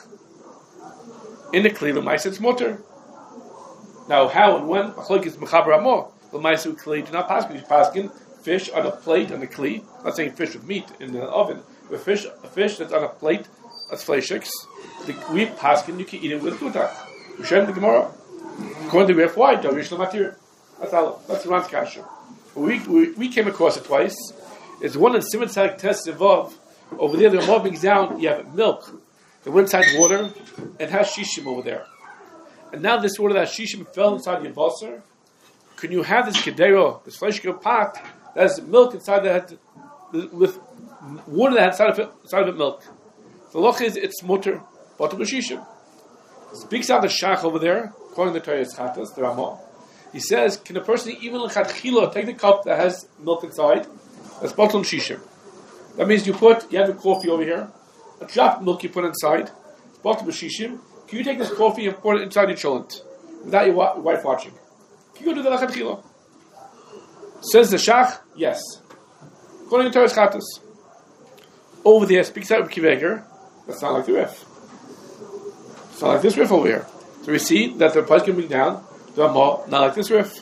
In the Kli, the Maisa it's Mutter. Now how and when, Achlik is Mechaber Amor, the Maisa Kli do not pass, because you pass in fish on a plate on the Kli, not saying fish with meat in the oven, a fish that's on a plate, that's fleishiks. We paskin, you can eat it with kutach. We show the Gemara. According to Ref, why? Davish L'Matir. That's the Ran's kasha. We came across it twice. It's one in Simon Tzaddik Tes Zevov. Over there, the Ramah brings down, you have milk. They went inside water, and has shishim over there. And now this water that shishim fell inside your basar. Can you have this kedero, this fleshik pot, that has milk inside that, with water that had inside of it milk? The loch is it's mutter, but b'shishim. Speaks out the shach over there, according to the Torah Chatas, the Ramah. He says, can a person even l'chadchila take the cup that has milk inside? That's bottle shishim. That means you have a coffee over here, a drop of milk you put inside, it's bottle b'shishim. Can you take this coffee and pour it inside your cholent without your wife watching? Can you go do that l'chadchila? Says the shach, yes. According to Torah Chatas. Over there, speaks out of Kiveger. That's not like the riff. It's not like this riff over here. So we see that the price can bring down the Ramah, not like this riff.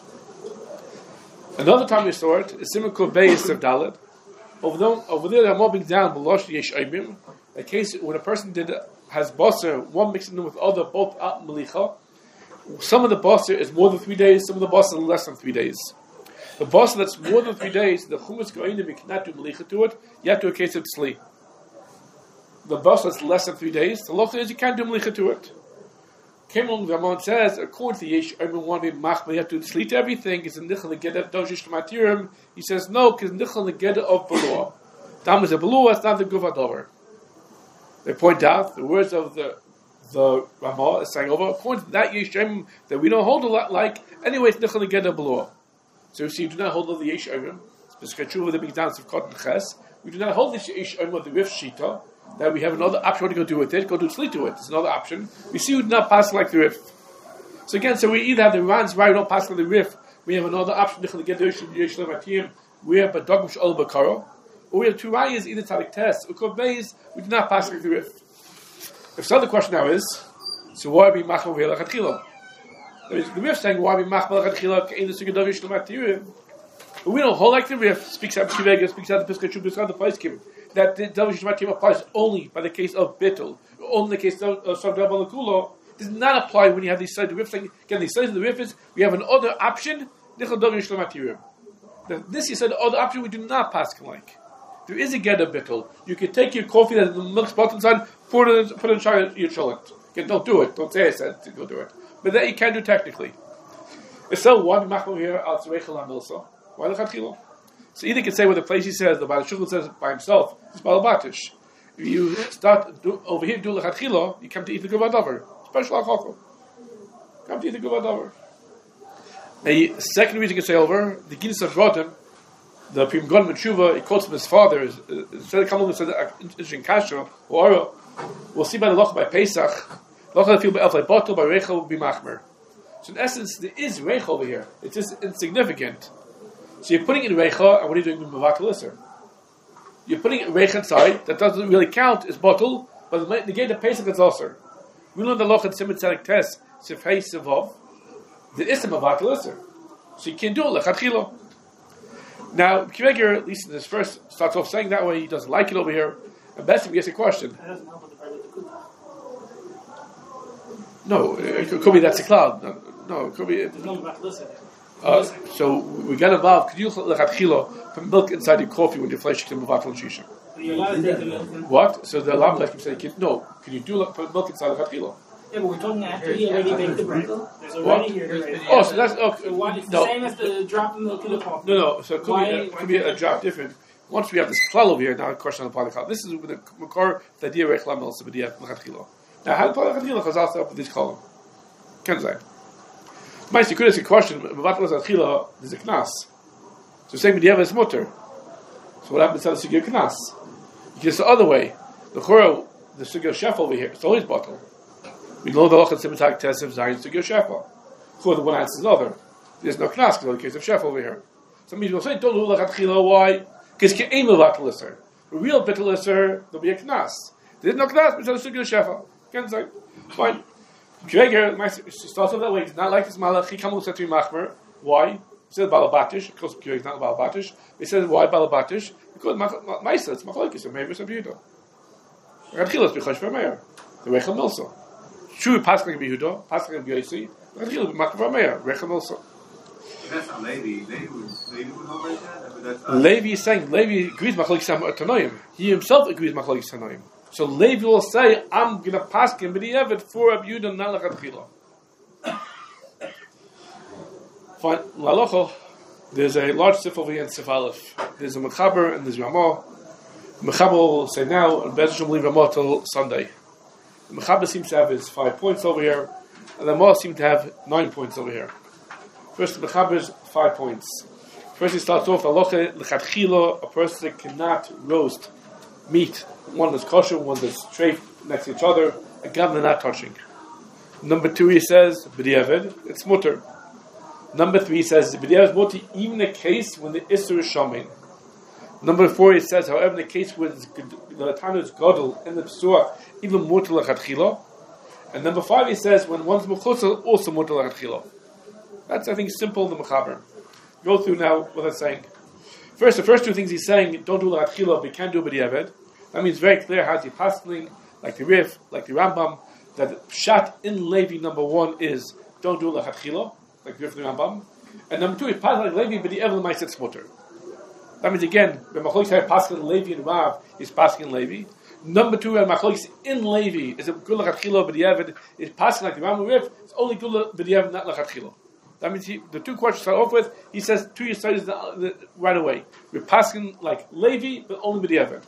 Another time we saw it is Simon Beis of Dalet. Over there, the Ramah brings down B'losh Yesh Aimim. A case when a person has basar, one mixing them with other, both out melicha. Some of the basar is more than 3 days. Some of the basar is less than 3 days. The basar that's more than 3 days, the chumas goinim you cannot do melicha to it. You have to do a case of tzli. The basar that's less than 3 days. The loch is you can't do melicha to it. Came along, the Ramon says, according to Yesh, everyone want to be machma, you have to sleep to everything. It's a nichel negeda doshish matirim. He says no, because nichel negeda of balua. Tam is a balua, it's not the guvadover. They point out the words of the Ramah is saying over. According to that Yesh that we don't hold a lot like. Anyway, it's nichel negeda balua. So you see, we do not hold of the Yesh Orim. Specifically true with the big dance of cotton ches. We do not hold the Yesh Orim of the Rif Shita. That we have another option to go do with it. Go do sleep to it. It's another option. We see we do not pass like the Rif. So again, so we either have the Ran's right, we don't pass like the Rif. We have another option to get the Yesh Orim. We have Badog Mish'ol Bakaro. Or we have two rayas, either Tzadik Tes or Kov Beis. We do not pass like the Rif. If so, the question now is, so why be Machal over here like Atchila? The Rif saying why be Machal like Atchila? Kein the Sugadov Yesh Matirim. But we don't hold like the Rif. Speaks out of Kivega, speaks out of the Piskachub, speaks out of the Paiskim. That the Davish Matim applies only by the case of Bittul, only the case of Sabdab al-Kulo, does not apply when you have these sides of the riff. Again, these sides of the riff is, we have another option, this you said, the other option we do not pass like. There is a get of Bittul. You can take your coffee that the milk spot inside, put it inside your cholent. Again, don't do it. Don't say I said to go do it. But that you can do technically. So, why be machmir here, al tzreichel ha-milsa? Why the chatchila? So either can say what the place he says, the Baal Shulchan says by himself, it's Balabatish. If you start over here do lechatchila, you come to eat the guvadavar. Special alcohol. Come to eat the guvadavar. A second reason you can say over the Gidus of Rotem, the Prim Godom and Tshuva, he quotes from his father. Instead of coming and said interesting kasha or we'll see by the loch by Pesach. Loch feel by elf bottle by Rechel will be machmer. So in essence, there is Rechel over here. It's just insignificant. So you're putting in Rechel, and what are you doing with Mavatal Isser? You're putting Rechel inside, that doesn't really count as bottle, but the gate of Pesach is also. We learned the Loch and Simon Tzedek Test, Sifhei Sivov, the Isser Mavatal Isser. So you can't do it, Lechatchila. Now, Kiveger, at least in this verse, starts off saying that way, he doesn't like it over here, and best if he gets a question. That doesn't help with the Perlet Kuta. No, it could be that's a cloud. No, it could be. There's no about listen. So we get involved. Could you lechatchila put milk inside your coffee when your flesh can move out from shisha? You're allowed to take the milk. What? So the alarm like you say, no. Can you put milk inside lechatchila? Yeah, but we're talking after he already baked the bread. There's What? already here. Oh, so that's okay. So why, it's No. the same as the drop of milk in the coffee. No. So it could be a drop different. Once we have this klal over here, now a question on the Padikal. This is with the makor the idea of echlam also with the lechatchila. Now how do lechatchila chazal set up with this column? Can't say. Mice, you could ask a question. There's a knas. So saying B'diavad is mutter. So what happens to the sugya knas? You can the other way. The chora, the sugya chef over here, it's always bottle. We know the lachat simatak test of zayin sugya shefa. Chora, the one answers the other. There's no knas because of the case of chef over here. Some people say don't do lachat chila. Why? Because ke'ein levatal iser. A real bitter iser, there'll be a knas. There's no knas because of the sugya shefa. Can't say. Fine. Gregor starts off that way. It's not like this malach. He comes to machmer. Why? He says balabatish. Of course, Gregor is not balabatish. He says why balabatish? Because ma'isa it's machlokes. Maybe it's a beautiful. Radchilas b'chosh v'meir. The Rechel Milsa. True, Pascal Yehuda, Pascal Yosi. Radchilas b'machmer v'meir. Rechel Milsa. That's not Levi. Levi would not break that. But that's Levi is saying Levi agrees machlokes tanoim. He himself agrees machlokes tanoim. So Levi will say, I'm going to pass him, but he have it for Rabbi Yehuda, not lechatchila. Fine. Lalocho, there's a large sif over here in Sif Aleph. There's a Mechaber and there's Ramah. Mechaber will say now, and Bezashim will leave Ramah till Sunday. The Mechaber seems to have his 5 points over here, and the Ramah seems to have 9 points over here. First, the Mechaber's 5 points. First, he starts off, Lalocho, lechatchila, a person cannot roast meat. One that's kosher, one that's straight next to each other. Again, they're not touching. Number 2, he says, b'diavad, it's mutter. Number 3, he says, b'diavad is mutter, even the case when the isser is shamin. Number 4, he says, however, in the case where the tana is gadol in the psuah, even mutter lechatchila. And number 5, he says, when one's mechusel, also mutter lechatchila. That's, I think, simple in the mechaber. Go through now what I'm saying. First, the first 2 things he's saying, don't do lechatchila, but you can do b'diavad. That means very clear how the pasling, like the Rif, like the Rambam, that pshat in Levi number 1 is don't do lechatchila, like the Rif and the Rambam. And number 2 is pasling like Levi, but the Evel might set mutter. That means again, when Machlokes have pasling Levi and Rav is pasling Levi. Number 2, when Machlokes in Levi is a good lechatchila, but the Evel is pasling like the Rambam Rif. It's only good but the Evel, not lechatchila. That means the 2 questions start off with. He says 2 Yisraelis right away. We're pasling like Levi, but only with the Evel.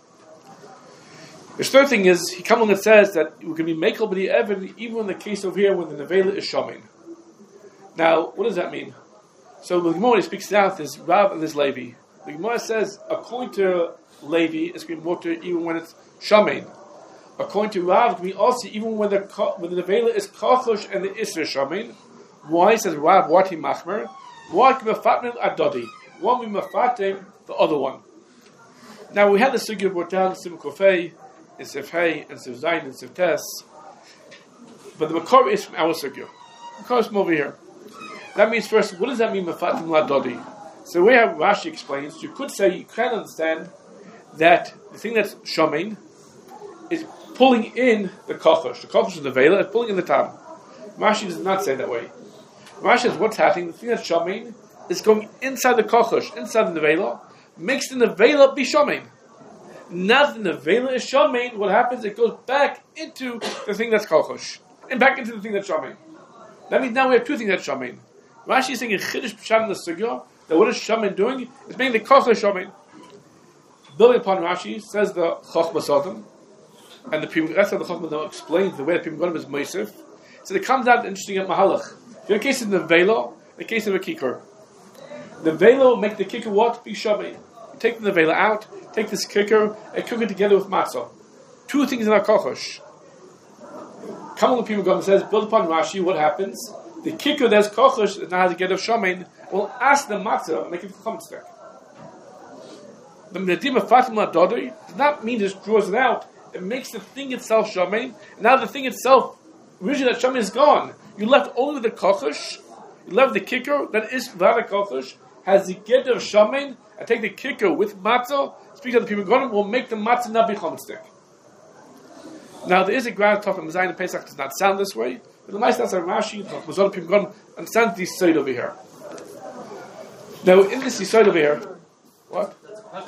The third thing is, he comes along and says that we can be makel b'di even in the case over here when the nevela is shamin. Now, what does that mean? So the Gemara speaks out, there's Rav and there's Levi. The Gemara says, according to Levi, it's going to be mutter even when it's shamin. According to Rav, it can be also even when the nevela is kachosh and the isra is shamin. Why says Rav, what he machmer? Why can be fatmin adodi? One we mafatim, the other one. Now we had the sugya brought down, Sim Kofei, in Sif Hay, and Sif Zayin, and Sif Tes. But the Makor is from our sugya. The Makor is from over here. That means first, what does that mean, Mafatim Ladodi? So the way how Rashi explains, you could say, you can understand that the thing that's Shamin is pulling in the Kochosh. The Kochosh is the Vela, it's pulling in the Tam. Rashi does not say that way. Rashi says, what's happening? The thing that's Shamin is going inside the Kochosh, inside the Vela, makes the Vela be Shamin. Now that the Nevela is Shamin, what happens? It goes back into the thing that's Kochosh. And back into the thing that's Shamin. That means now we have 2 things that's Shamin. Rashi is saying in Chiddush Pshat in the Sugya, that what is Shamin doing? It's making the Kochosh Shamin. Building upon Rashi, says the Chochmas Adam, and the Pim That's how the Chacham now explains the way the Pim Gonim is Meisif. So it comes out interesting at Mahalach. In the case of the Velo, in the case of a Kikar. The Velo make the Kikar what? Be Shamay. You take the Velo out, take this Kikar, and cook it together with Matzah. Two things in our Kochosh. Kamal Pim Gonim says, build upon Rashi, what happens? The Kikar that's Kochosh, that now has a get of Shaman, will ask the Matzah and make it come stick. The Medim of Fatima Dodoi does not mean just draws it out. It makes the thing itself Shaman. And now the thing itself, originally that Shaman is gone. You left only the Kochosh. You left the Kikar that is without a Kochosh, has the get of Shaman, and take the Kikar with Matzah, speak to the people Gonim, will make the Matzah not be Chom stick. Now there is a ground talk from Zayin and Pesach does not sound this way, but the Ma'aseh Asar Rashi, Mazal Pim Gonim, understands this side over here. Now in this side over here, what?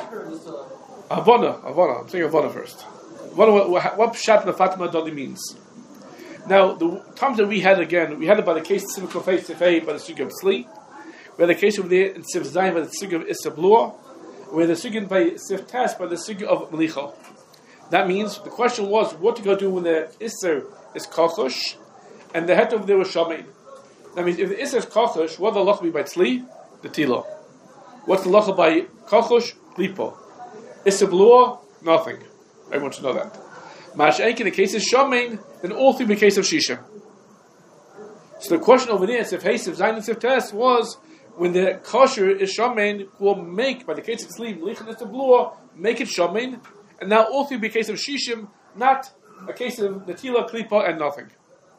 Avona. I'm saying Avona first. What Pshat the Fatima Dodi means. Now the times that we had it by the case of Sivuk Kofei Sifei by the Sugya of Sli. We had the case over there in Siv Zayin by the Sugya of Issa Blua. We had the Sugya by Siv Tas by the Sugya of Melicha. That means the question was what to go do when the Isser is Kochosh and the head over there was Shamein. That means if the Isser is Kochosh, what the Loch be by Tzli? The Tilo. What's the Loch by Kochosh? Lipo. Isser Blua? Nothing. Everyone should know that. Ma'ashenk in the case of Shamein, then all three in the case of Shisha. So the question over there, if Haysiv Zayin and Sif Tes was when the kosher is Shamein, will make by the case of Tzli, Melicha and Isser Blua, make it Shamein. And now all three be a case of Shishim, not a case of Natila, Klipa, and nothing.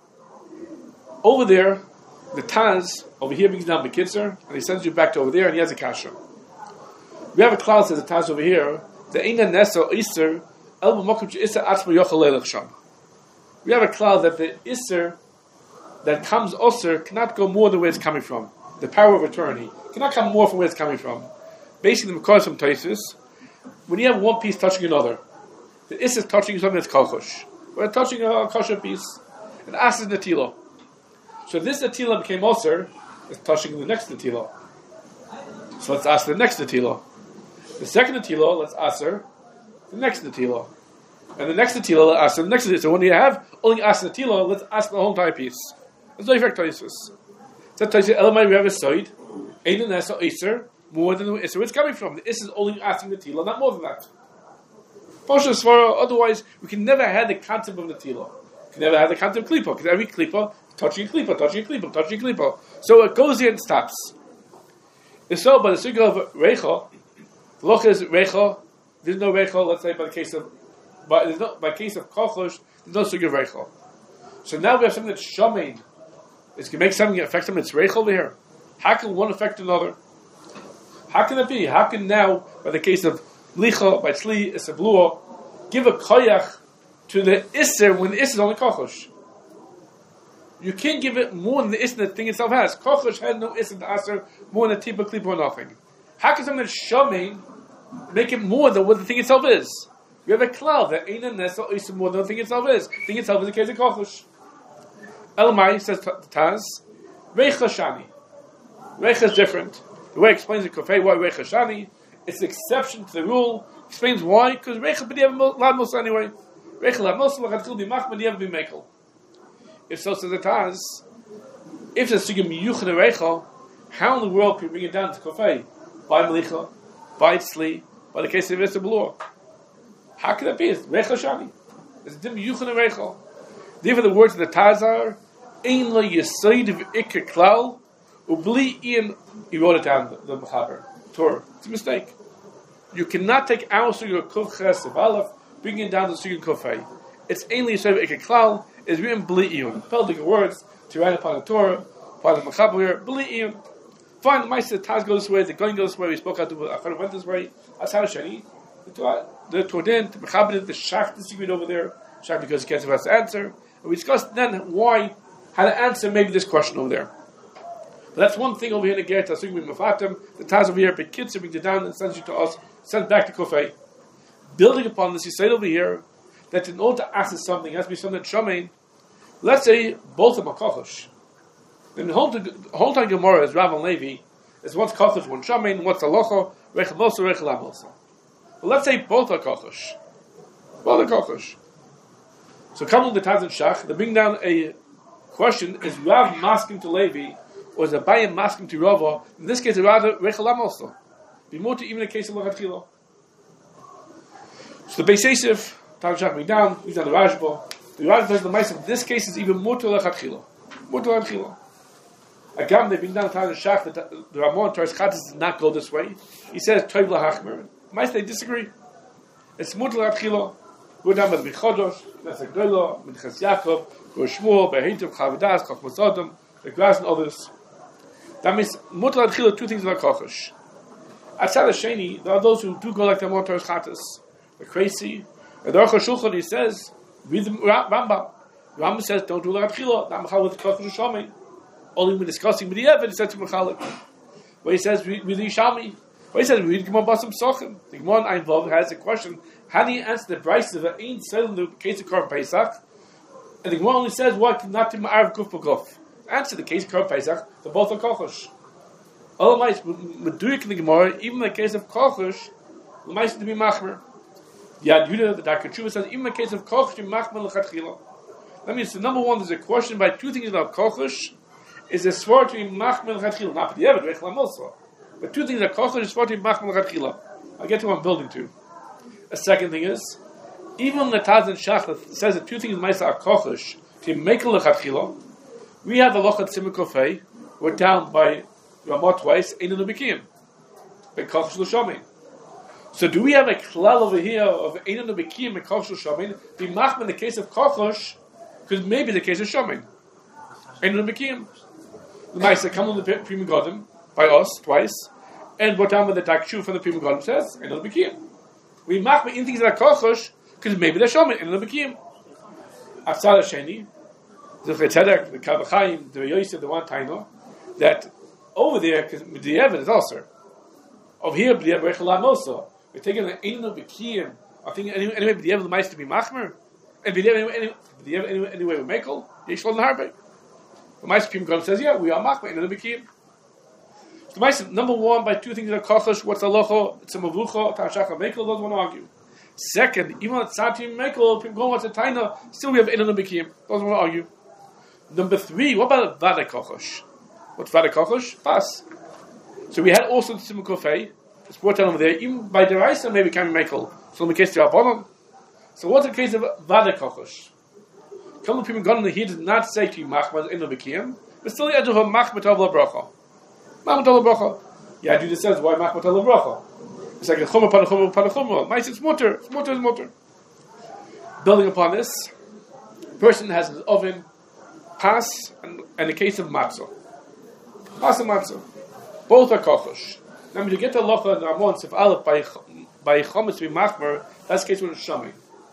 Over there, the Taz, over here brings down Bekitzer, and he sends you back to over there, and he has a kasha. We have a cloud says the Taz over here, the Eina Nesa Isser, El B'Mokum Isser Atzma Yochel Leilach Sham. We have a cloud that the Isser that comes Osir cannot go more than where it's coming from. The power of attorney cannot come more from where it's coming from. Basically, because of Taisus, when you have one piece touching another, the Isser is touching something that's Kochosh. We're touching a kosher piece, and As is Natila. So this Natila became Osir, is touching the next Natila. So let's ask the next Natila. The second Natila, let's Aser the next Natila. And the next Natila, let's Aser the next Natila. So when you have only Aser Natila, let's ask the whole entire piece. There's no effect Taisus. So Taisus, Elamai, we have a side, Einan Nesa Isser, more than the Isser. Where it's coming from? The Isser is only asking Natila, not more than that. Otherwise, we can never have the concept of Natila. We can never have the concept of Klipa, because every Klipa, touching Klipa. So it goes here and stops. If so, by the figure of Recha, the loch is Recha, there's no Recha, let's say by case of Kochosh, there's no figure of Recha. So now we have something that's Shamein. It's going to make something affect something that's Recha over here. How can one affect another? How can it be? How can now, by the case of Licha, by Tzli, Isser Blua, give a koyach to the Isser when the Isser is only Kochosh? You can't give it more than the Isser the thing itself has. Kochosh had no Isser to Aser, more than a Tipa, Klipa, or nothing. How can something that's Shamein make it more than what the thing itself is? You have a cloud that ain't a Nesa Isser more than the thing itself is. The thing itself is the case of Kochosh. Elamai says Taz, Recha Shani. Recha is different. The way it explains the Kofei why Recha Shani, it's an exception to the rule. Explains why, because Recha b'di'ev lad mosa anyway. Recha lad mosa l'chadchil b'mach b'di'ev b'mekel. If so, says the Taz, if there's sugya miyuch in Recha, how in the world can you bring it down to Kofei? By Melicha, by Tzli, by the case of Isser Blua. How can that be? It's Recha Shani. It's dim miyuch in Recha. Therefore, the words of the Taz are, Ein lo yesoid of Iker Klal, Ubli Ian, he wrote it down, the Mechaber, Torah. It's a mistake. You cannot take our Sugya Kuf Ches of Aleph, bring it down to Sugya Kufay. It's only a Sugya Iker Klal, is written Bli Ian. Peldic words to write upon the Torah, upon the Mechaber here, Bli Ian. Fine, the Meister, the Taz goes this way, the Goin goes this way, we spoke out to Achar went this way, that's how Shani. The Tordin, the Mechaber, the Shach disagreed over there, Shach because he can't give us the answer. And we discussed then why, how to answer maybe this question over there. But that's one thing over here in the Gerta, Sugmi Mafatim, the Taz over here, but kids brings it down and sends you to us, sends back to Kofei. Building upon this, he said over here, that in order to ask something, it has to be something Shamein. Let's say both of them are Kochosh. Then the whole time Gemara is Rav and Levi, is one's Kochosh, one Shamein, one's Alocha, Recha Mosa, Recha La Mosa. But let's say both are Kochosh. Both are Kochosh. So come the Taz and Shach, they bring down a question, is Rav masking to Levi, or is Abaye masking to Rava? In this case, it's rather Rechalam also. Be more to even a case of Lachatchila. So the Beis Yosef, Taz and Shach bring down, he's on the Rashba. The Rashba says the Maisa, in this case, is even more to Lachatchila. More to Lachatchila. Again, they bring down Taz and Shach that the Ramon Torres Chattis does not go this way. He says, Toiv Lahachmer. Maisa, they disagree. It's more to Lachatchila. We're down by the Bichodosh, that's a Gdola, Minchas Yaakov, Shmuel, Behintov, Chavadas, Chachmas Adam, the Gras and others. That means Mutar Adchila, two things about Kochosh. Outside of Sheni, there are those who do go like the Motor's Chattis. They're crazy. And the Aruch HaShulchan, he says, read the Rambam. Rambam says, don't do like Adchila, not Mechal with Kochosh Shomei. Only when discussing with the Evid, he said to Mechalik. Where he says, read the Yishami. Where he says, read Gemara Basam Sochim. The Gemara in Einvov has a question, how do you answer the Bryce of Ein said in the case of Korban Pesach? And the Gemara only says, what not to Ma'arav Guf B'Guf. Answer the case of Korban Pesach, they're both are Kochosh. Otherwise, Meduik in the Gemara, even in the case of Kochosh, the mice to be Machmer. Yad Yudah, the Dr. Tshuva says, even in the case of Kochosh, you Machmer L'Chatchila. That means, the number one, there's a question by two things about Kochosh, is a sword to be Machmer L'Chatchila. Not for the Evid, Rechlam also. But two things about Kochosh is sword to be Machmer L'Chatchila. I'll get to what I'm building to. A second thing is, even the Taz and Shach that says that two things Maisa are Kochosh, to make a L'Chatchila, we have the Lochat Simon Kofei, we're down by Ramot twice, Ein Nubikim, by Kochosh L'Shomin. So do we have a klal over here of Ein Nubikim and Kochosh L'Shomin, be Machman in the case of Kochosh, because maybe the case of Shomin. Ein Nubikim. The Maisa come on the Prima Godim, by us, twice, and we're down with the Dakshu from the Prima Godim says, Ein Nubikim. We machme in things that are kochosh because maybe they're shomin in the bikim. Afsal Sheni, the Chetzedek, the Kavachayim, the Yosef, the one Taino, that over there because the evidence is also over here. The Evidence also we're taking the in the bikim. I think anyway, the evidence might to be machmer, and the evidence anyway we makel. Yeshol Harbe. The Ma'aseh Pim Gadol says, yeah, we are machmer in the bikim. The Ma'aseh, number one, by two things that are kochosh, what's the locho? It's a mavucha, ta'ashach mekel, doesn't want to argue. Second, even at Satim mekel, Pim what's a taina, still we have in the bikim, doesn't want to argue. Number three, what about vada kochosh? What's vada kochosh? Pas. So we had also the Simon Kofei, it's brought down over there, even by Deraisa, maybe can be mekel. So in the case of Rabbanon. So what's the case of vada kochosh? Come to Pim Gadol, he does not say to you machmas in the bikim, but still the edge of a machmat of la bracha. Machmat al bracha. Yeah, Judah says, why machmat al bracha? It's like a chumah pan chumah pan chumah. Mice, it's mutter. It's mutter, it's mutter. Building upon this, person has his oven, pas, and a case of matzah. Pas and matzah. Both are kochosh. Now, when you get to locha and Ramon, if aleph by chometz to be machmer, that's the case when it's shami.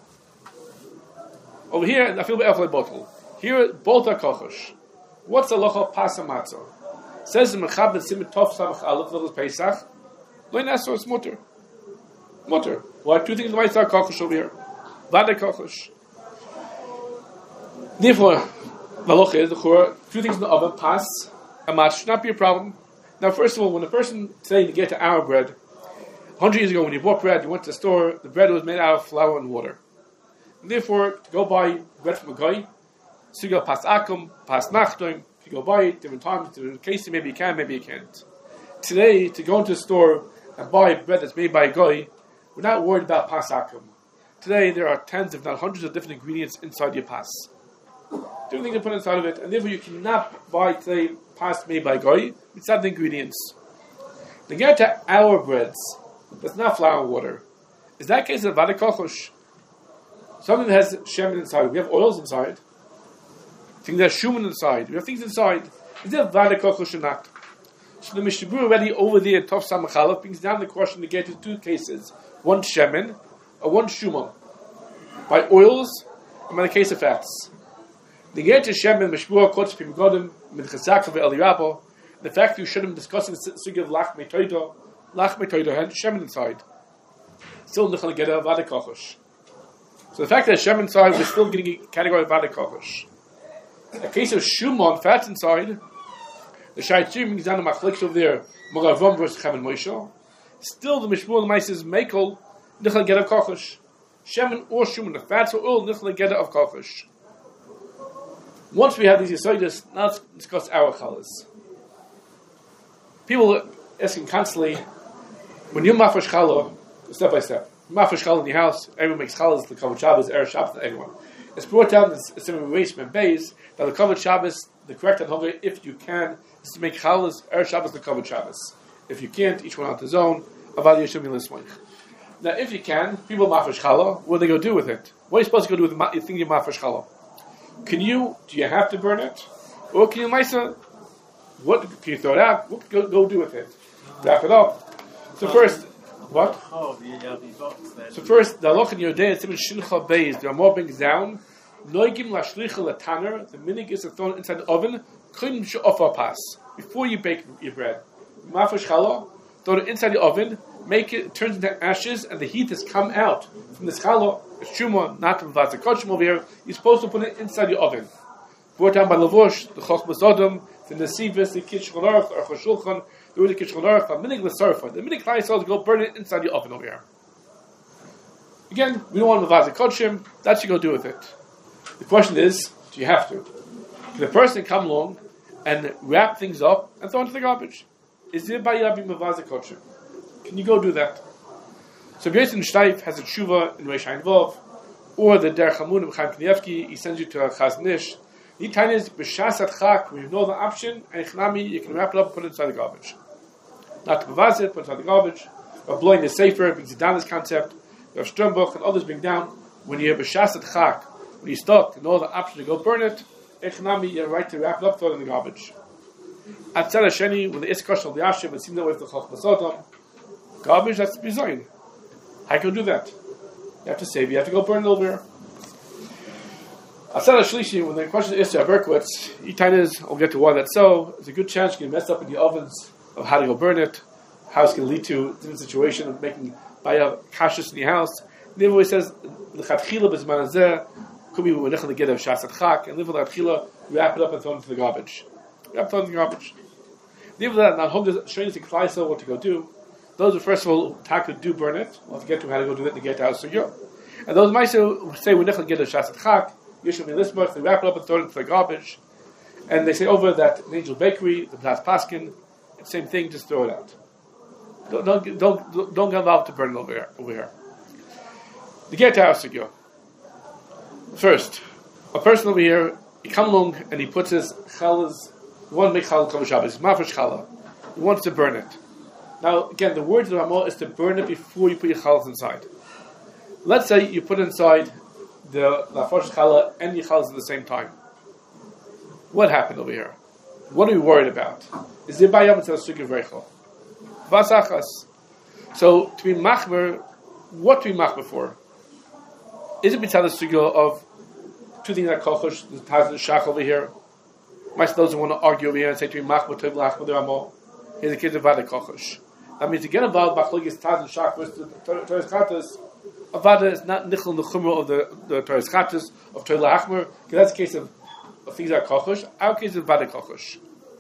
Over here, I feel by elflay bottle. Here, both are kochosh. What's the locha pas and matzah? Says the Mechabed Simit Tov Samach Aleph Lachos Pesach. Lo Naso is mutter. Mutter. Why two things might start kochosh over here? Vada kochosh. Therefore, the locha is the chura. Two things in the oven, pas and match should not be a problem. Now, first of all, when a person say to get to our bread, 100 years ago when you bought bread, you went to the store, the bread was made out of flour and water. And therefore, to go buy bread from a guy, so you go pas akum, pas nachtoim. You go buy it different times, different cases, maybe you can, maybe you can't. Today, to go into a store and buy bread that's made by a guy, we're not worried about pas akum. Today, there are tens, if not hundreds of different ingredients inside your pas. Different things to put inside of it, and therefore you cannot buy today pas made by a guy. It's not the ingredients. To get to our breads, that's not flour and water. Is that case of vada kochosh? Something that has shemen inside. We have oils inside. Things that have shuman inside. We have things inside. Is there vada kochosh or not? So the Mishnah Berurah already over there, Tov Samach Aleph, brings down the question to get to two cases. One shemen, or one shuman. By oils, and by the case of fats. The get to shemen, Mishnah Berurah, Kodesh Pim Godim, Minchas Yaakov Eli Rabbo, the fact that you shouldn't be discussing the sugi of lach metoido had shemen inside. Still not going to get a vada kochosh. So the fact that shemen inside, we're still getting a category of vada kochosh. A case of shumon, fat inside, the shaytim brings down the machlekes over there, Moravom versus Chaim and Moshe. Still, the Mishmur the Mice is mekel, they're going to get a kochosh. shemen or shuman, the fats or oil, nichel geda of kochosh. Once we have these yisoidus, now let's discuss our chalas. People asking constantly, when you mafresh challah, step by step, mafresh challah in your house, everyone makes challahs, the Kavod Shabbos, Erev Shabbos, everyone. It's brought down in similar ways and bays that the Kavod Shabbos, the correct and if you can, is to make challahs, Erev Shabbos, the Kavod Shabbos. If you can't, each one on his own. Avad Yeshua Milismoich. Now, if you can, people mafresh challah, what are they going to do with it? What are you supposed to go do with the thing you mafresh challah? Do you have to burn it? Or can you maisa? What can you throw it out? What can you go do with it? Wrap it up. So first, what? So first, the halach in Yodei, it's even Shincha Beis, the Ramah brings down, Noigim lashlicha lataner, the minig is thrown inside the oven, Klim she'ofa pas, before you bake your bread. Mafresh challah, throw it inside the oven, make it turns into ashes, and the heat has come out from this challah. It's shuma, not from vazikochim over here. You're supposed to put it inside the oven. Brought down by Lavush, the Chochmas Odom, the Nesivis, the Kishon Aruch, or Choshulchan, the Uri Kishon Aruch, the Minig L'Sarfa. The Minig Klai to go burn it inside the oven over here. Again, we don't want the vazikochim. That you go do with it. The question is, do you have to? Can the person come along and wrap things up and throw into the garbage? Is there by Yabim vazikochim? Can you go do that? So B'Yosef Shteif has a tshuva in Reish Ayin Vov, or the Derech Hamun of Chaim Kanievsky, he sends you to a Chaznish. The time is b'shasat chak, when you know the option, and chnami, you can wrap it up and put it inside the garbage. Not to bavaz it, put it inside the garbage. Or blowing the safer, brings it down this concept. Rav Sternbuch and others bring down, when you have b'shasat chak, when you start to know the option to go burn it, and chnami, you have a right to wrap it up, throw it in the garbage. At Tzad Hasheni, when the Iskash of the Yashiv, it seems that with the Chochmas Odom, garbage, that's bizayin. How can you do that? You have to save, you have to go burn it over here. Asad Shlishi, when the question is to Berkowitz, I'll get to why that's so. There's a good chance you can mess up in the ovens of how to go burn it, how it's going to lead to a different situation of making baya kashus in the house. And the always says, L'chatchila b'zman hazeh, could be when to get a shasat chak, and live with l'chatchila, wrap it up and throw it into the garbage. Wrap it into the garbage. Leave that, not home, showing us the what to go do. Those who first of all taka do burn it. We'll have to get to how to go do that to get out so you. And those might say we're not going to get a shasat chak. Yishum Milismach, they wrap it up and throw it into the garbage. And they say over that in Angel Bakery, the Blas Paskin, same thing, just throw it out. Don't get involved to burn it over here. To get to our sugya. First, a person over here, he comes along and he puts his challahs, he wants to make challah Kavod Shabbos, mafresh challah. He wants to burn it. Now, again, the word of the Ramah is to burn it before you put your challahs inside. Let's say you put inside the mafresh challah and your challahs at the same time. What happened over here? What are we worried about? Is there bayam to sugya v'reichel? Vasachas. So to be machmer, what to be machmer for? Is it mitzvah the sugya of two things that kochosh, the taz and shach over here? Most those who want to argue over here and say to be machmer to lachmer the Ramah. Here's a case of vada kochosh. That means to get involved machlokes taz and shach versus the Torah's chatas. Avada is not nichel in the chumrah of the Torah's chatas of Torah lachmer. Because that's a case of things that are kochosh. Our case is vada kochosh.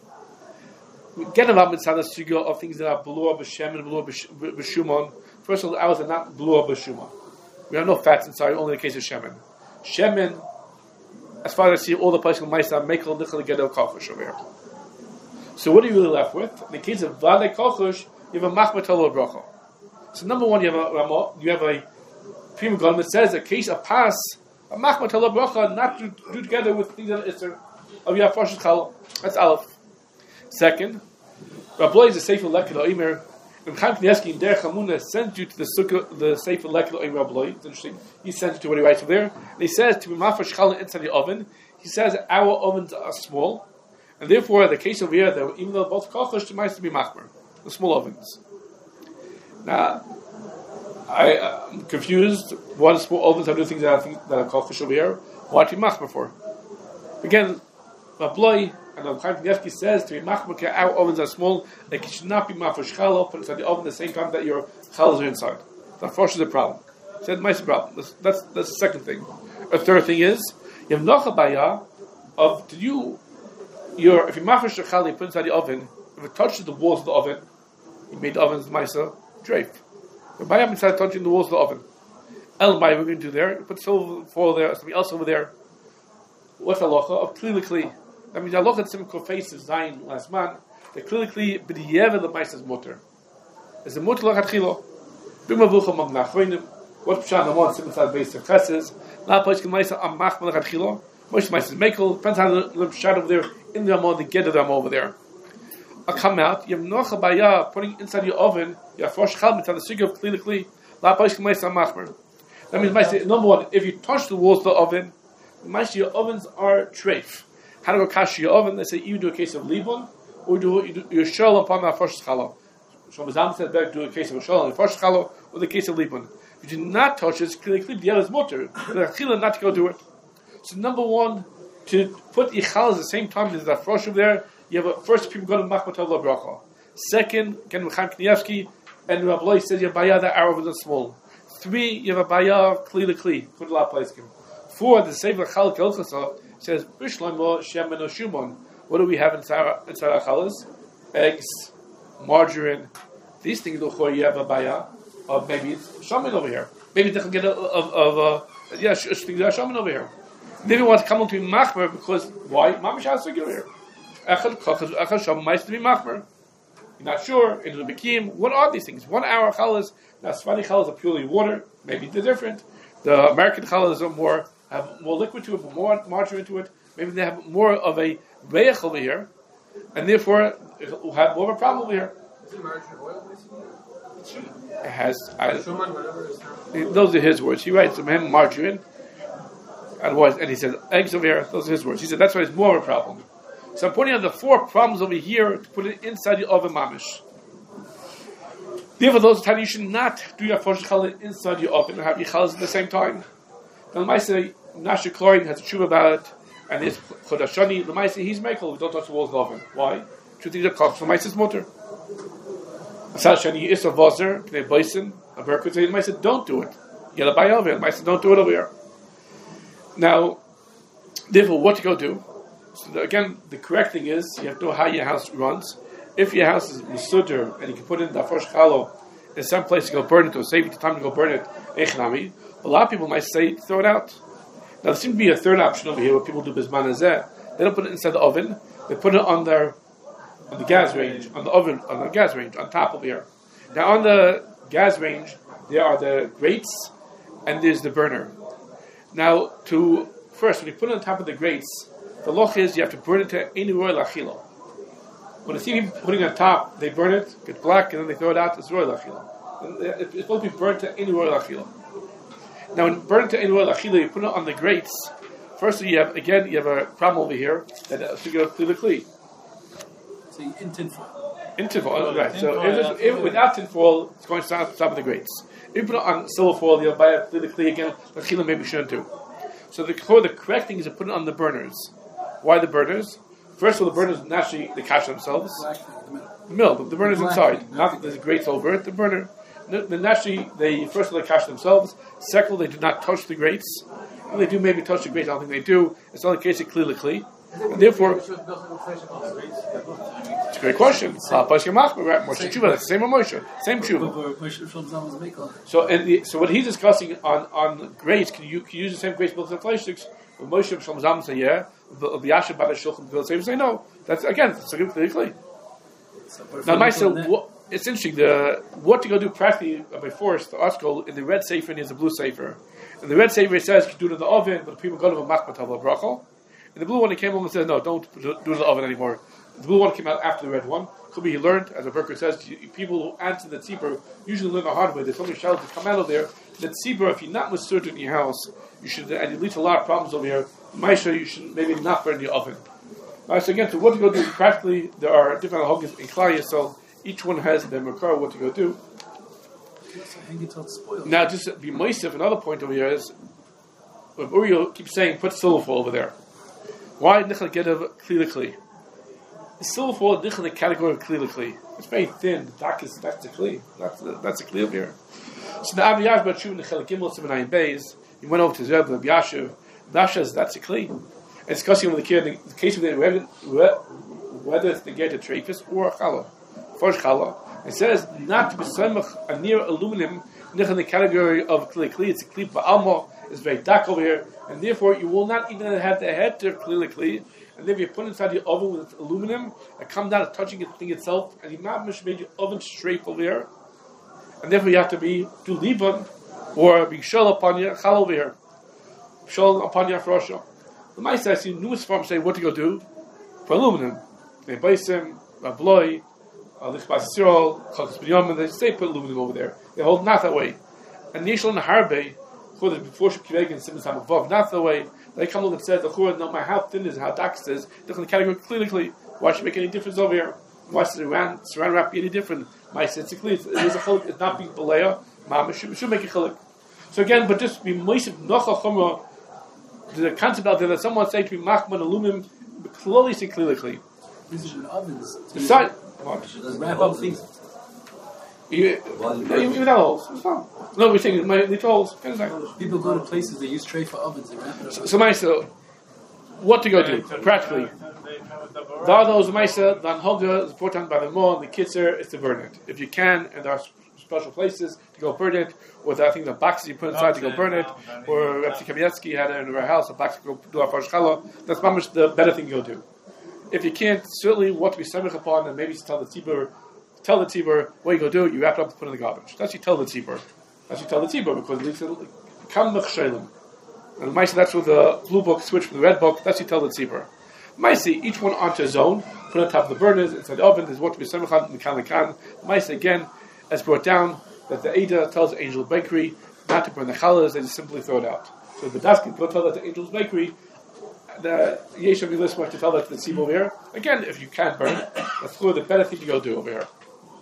We get involved in the sugya of things that are below b'shem and below b'shumon. First of all, ours are not below b'shumon. We have no fats inside, only in the case of shemen. Shemen, as far as I see, all the places in Maisa make all nichel get el kochosh over here. So what are you really left with? In the case of vada kochosh, you have a machmer tolo bracha. So number one, you have a prima gun that says a case of pas, a machmer tolo bracha, not to do together with things that is of yafrosh chal. That's aleph. Second, Rabbi is a sefer leked oimer. When Chaim Kanievsky in Derech Hamuna sends you to the sukkah, the sefer leked oimer Rabbi, it's interesting. He sends you to what he writes over there, and he says to be mafresh challah inside the oven. He says our ovens are small, and therefore the case over here, that even though both kochosh, it might be machmer, the small ovens. Now, I'm confused. What small ovens are doing things that I think that are kochosh over here? What are you machmer for? Again, Rabbi and Chaim Kanievsky says to be machmer, our ovens are small, like it should not be mafresh challah, put inside the oven at the same time that your challahs are inside. That forces the problem. He said, "Nice problem." That's the second thing. A third thing is you have nocha baya of if you mafresh challah, you put inside the oven. If it touches the walls of the oven, you made the oven's ma'isa drape. The baya inside touching the walls of the oven. Elamai, we're going to do there. Put silver foil there, something else over there. What's halacha of kli? That means halacha at Simcha faces Zayin last month. The kli b'diyev the mice is mutter. Is the mutter lachat chilo? B'ma v'ucha mag nachroinim. What pshat namon Simcha base of chesses? La place can mice am mach lachat chilo. Most mice is mekel. Depends how the pshat over there in the amon, the get of them over there. I come out. You have nocha baya putting inside your oven. You have fresh chalmit on the sugar of kli. La place can mice am machmer. That means mice. Number one, if you touch the walls of the oven. Your ovens are treif. How do you cash your oven? They say you do a case of libun, or you do your shell upon the first challah. Shlomo Zalman said better do a case of a shell on the first challah or the case of libun. If you do not touch it, the other is mutter. The chila not to go do it. So number one, to put ichal at the same time as the frosh over there, you have first people go to machmatov la bracha. Second, again Chaim Knievsky and Rav Loi says you have bayah the arrow is small. 3, you have a bayah kli. Put a lot of place. 4, the Sefer Chal Kelchasa says, Bishlomo Shemen o Shumon. What do we have inside our chalas? Eggs, margarine. These things, you have a bayah of maybe it's shaman over here. Maybe they can get shaman over here. Maybe want to come on to be machmer because, why? Mamish has to go here. Echad shaman might to be machmer. You're not sure. Into the bekim. What are these things? 1 hour chalas. Now, Svani chalas are purely water. Maybe they're different. The American chalas are have more liquid to it, more margarine to it. Maybe they have more of a reich over here, and therefore it will have more of a problem over here. Is it margarine oil, basically? It has. Those are his words. He writes from him margarine, and he says eggs over here. Those are his words. He said that's why it's more of a problem. So I'm pointing out the 4 problems over here to put it inside the oven mamish. Therefore, those times you should not do your first challah inside your oven and have your challahs at the same time. Now, the Maisa, Nasha Klorin has a truth about it, and his Chodashani, the Maisa, he's Michael, we don't touch the walls of the oven. Why? Truth is a cock, so Maisa's motor. Asal Shani is a Vazer, Pnei Bison, a Berkut, the Maisa, don't do it. You gotta buy over here. Maisa, don't do it over here. Now, therefore, what to go do? So, again, the correct thing is, you have to know how your house runs. If your house is Misuder, and you can put it in the first chalo, in some place to go burn it, or save you the time to go burn it, Echnami. A lot of people might say, throw it out. Now, there seems to be a third option over here where people do bisman azeh. They don't put it inside the oven. They put it on the gas range, on the gas range, on top over here. Now, on the gas range, there are the grates, and there's the burner. Now, first, when you put it on top of the grates, the loch is you have to burn it to any royal achilo. When you see people putting it on top, they burn it, get black, and then they throw it out, it's royal achilo. It's supposed to be burnt to any royal achilo. Now, when burnt to any royal achilo, you put it on the grates. First, you have a problem over here that has to go through the kli. So in tinfoil. In tinfoil, right. So if without tinfoil, it's going to start at the top of the grates. If you put it on silver foil, you'll buy it through the kli again. The achilo maybe shouldn't do. So the correct thing is to put it on the burners. Why the burners? First of all, the burners naturally they catch themselves. The middle, the burner's inside. Not that there's grates over it. The burner. Naturally, first of all, they catch themselves. Second of all, they do not touch the grates. And they do maybe touch the grates. I don't think they do. It's not the case of kli. And therefore, it's a great question. Same Moshe, same tshuva. So what he's discussing on grates, can you use the same grates built in flesh sticks? Moshe Shlomo Zalman say yeah. The Yashav Bada Shulchan say no. That's again, it's a kli. Now, Maisa, it's interesting. What to go do practically by force, the article in the red sefer and there's a blue sefer. And the red sefer says you can do it in the oven, but people go to a machmat la bracha. And the blue one, he came along and said, no, don't do it in the oven anymore. The blue one came out after the red one. Could be he learned, as a Berker says, people who answer the tzibur usually learn the hard way. There's so many shells that come out of there. The tzibur, if you're not masud in your house, you should, and it leads to a lot of problems over here. Maisha, you should maybe not burn your oven. All right, so again, to what to go do practically, there are different halachos in Klal Yisrael. Each one has their makar, what to go do. Now, just to be moisef, another point over here is, when Uriel keeps saying, put silver foil over there. Why nichal get a kli? The silver foil nichal the category of kli. It's very thin. That's the kli. That's the kli over here. So the Abba Yashiv Batshuv Nechel Gimel Seminayim Beis, he went over to Zeb Abba Yashiv. Abba says that's a kli. And discussing with the kid, in the case of whether it's the get a treifus or a challah. First challah, it says not to be semach a near aluminum nicht in the category of kli kli. It's a kli ba'alma. It's very dark over here, and therefore you will not even have the head to kli kli. And then if you put it inside the oven with aluminum, and come down and touching the thing itself, and you not made your oven straight over here, and therefore you have to be do liban or be shol upon your chal over here, shol upon your frosha. The mice I see newest farms say what to go do for aluminum. They place him, bloy, they say put aluminum over there. They hold not that way. And Nishal and Harbe, before Shukiveg and Simmons Hamavov, not that way. They come along and said, no matter how thin it is, how dark it is, different category clearly. Why should it make any difference over here? Why should the saran wrap be any different? My sense it is a chiluk, it's not being belaya. Mama should make a chiluk. So again, but just be moisiv nocha chumra. The concept out there that someone say to be machman aluminum, clearly say clearly. This is in ovens. The side. Wrap up things. Even that holes. It's fine. No, we're saying my little holes. People go to places they use tray for ovens. They wrap it up. So Maisa, what to go do practically? There are those Maisa, the Anhoga is important by the Mo, and the Kitzer is to burn it. If you can, and there are special places to go burn it, or I think the boxes you put inside to go burn it, or Rabbi Kamietsky had it in our house, a box to go do our Farsh Challah, that's much the better thing you'll do. If you can't, certainly what to be semich upon, and maybe tell the tzibur, what you go do, you wrap it up and put it in the garbage. That's you tell the tzibur. Because at least it'll come mechshelim. And Maisa, that's where the blue book switched from the red book, that's you tell the tzibur. Maisa, each one onto his own, put on top of the burners, inside the oven, there's what to be semich on, the kan. Maisa, again, as brought down, that the Ada tells Angel Bakery not to burn the challahs, they just simply throw it out. So the Daskin go tell that to Angel's Bakery, the Yeshav Yilis want to tell that to the tzibur over here. Again, if you can't burn it, that's the better thing to go do over here.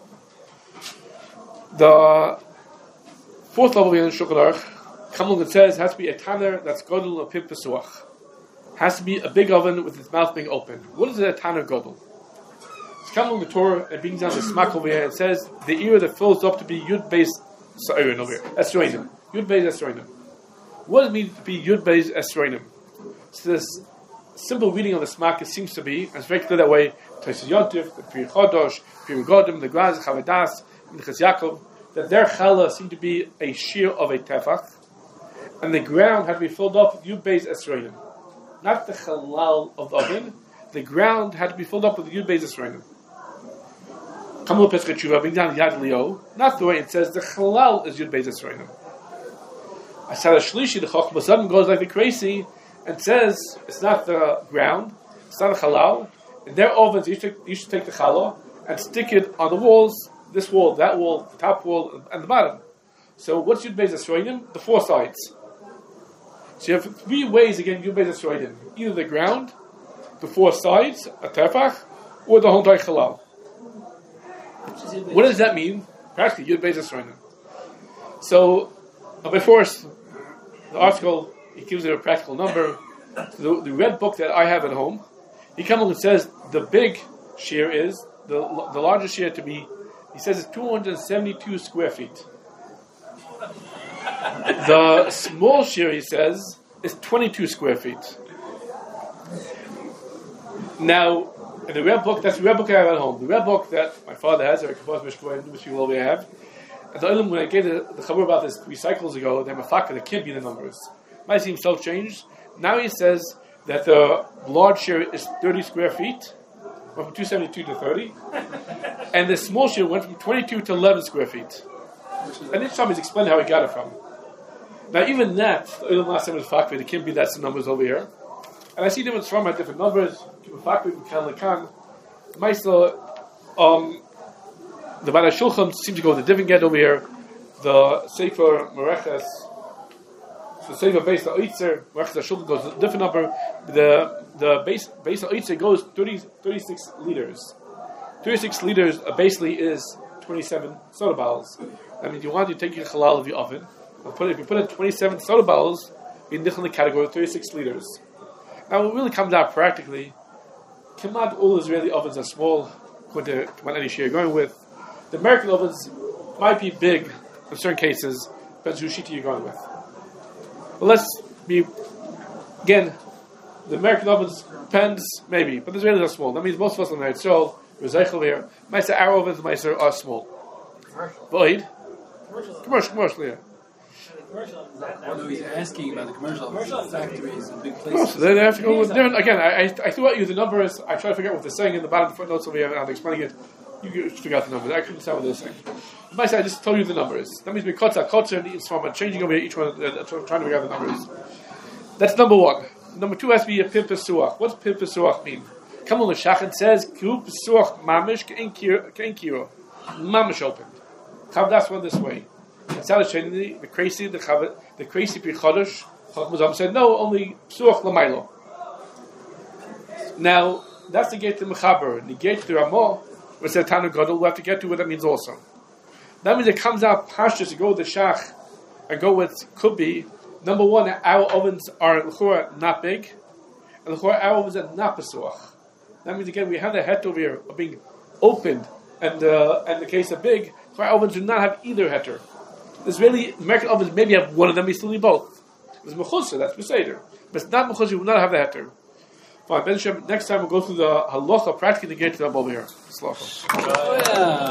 The fourth level in Shulchan Aruch, Kamlung it says, has to be a tanner that's godel of pip pesuach. Has to be a big oven with its mouth being open. What is a tanner godel? It's Kamlung the Torah and brings down the smack over here. It says the ear that fills up to be yud beis sa'irin over here. Esroinim. Yud beis esroinim. What does it mean to be yud beis esroinim? So this simple reading of the smack, it seems to be, and it's very clear that way, Tosfos Yontif, the Pri Chodosh, Pri Godim, the Graz, Chavadas, and the Ches Yaakov, that their challah seemed to be a shear of a tefach, and the ground had to be filled up with yud beis esroinim. Not the halal of the oven, the ground had to be filled up with yud beis esroinim. Kamul Pesach Tshuva, bring down Yad Leo, not the way it says the halal is yud beis esroinim. I said a shlishi, the Chochmah Sudden goes like the crazy, and says it's not the ground, it's not a halal. In their ovens, you should take the challah and stick it on the walls, this wall, that wall, the top wall, and the bottom. So what's Yud Beis Esroinim? The four sides. So you have three ways again, Yud Beis Esroinim. Either the ground, the four sides, a tefach, or the whole entire halal. What does that mean? Practically, Yud Beis Esroinim. So, before the article, he gives it a practical number. The red book that I have at home, he comes along and says the big shear is, the largest shear to be, he says it's 272 square feet. The small shear, he says, is 22 square feet. Now, in the red book, that's the red book I have at home. The red book that my father has, Eric Kapos Mishkoy, and which people over here have. And the Olam, when I gave the chabur about this 3 cycles ago, they're mafaka, they can't be the numbers. Might seem self-changed. Now he says that the large shear is 30 square feet, went from 272 to 30, and the small shear went from 22 to 11 square feet. And each time he's explained how he got it from. Now even that, the Olam last time was fakir, it can't be that's the numbers over here. And I see them from at different numbers, fakir, kan lekan. Maisa, the Baalei Shulchan seems to go with a different get over here. The Sefer Mereches, the Sefer Beis Ha'Oitzer, Mereches HaShulchan goes a different number. The Beis Ha'Oitzer goes 36 liters. 36 liters basically is 27 soda bottles. I mean, you want to take your halal of your oven. If you put in 27 soda bottles, you're in the category of 36 liters. Now, it really comes out practically. Kemad all Israeli ovens are small, according to Kemad any shear you're going with. The American ovens might be big in certain cases, depends whose shita you're going with. But let's be, again, the American ovens depends, maybe, but the Israelis are small. That means most of us on the Eretz Yisrael, we're Zeichel here, our ovens are small. Void, Commercial, yeah. Although he's asking about the commercial factories and big places. So then I have to go with different. Again, I threw at you the numbers. I try to figure out what they're saying in the bottom footnotes, so we have explaining it. You figure out the numbers. I couldn't understand what they're saying. But I just told you the numbers. That means we culture and each one. I'm changing over here each one. Trying to figure out the numbers. That's number one. Number two has to be a pim pesuach. What's pim pesuach mean? Come on, the Shachan says kru pesuach mamish keinkiro, mamish opened. That's one this way. The crazy Pichodesh, Chacham said no, only Psuach Lamailo. Now that's the gate to Mechaber. The gate to Ramah, which said Tanu Gadol, we'll have to get to what that means also. That means it comes out pashtus to go with the Shach and go with could be number one. Our ovens are l'chora not big, and l'chora our ovens are not Pesuach. That means again we have the heter over here of being opened, and the case of big, our ovens do not have either heter. There's really American ovens maybe have one of them, we still need both. There's mechusa, that's beseder. But it's not mechusa, you will not have the heter. Fine, Ben Shem, next time we'll go through the halacha, practically to get to that over here. Slacha.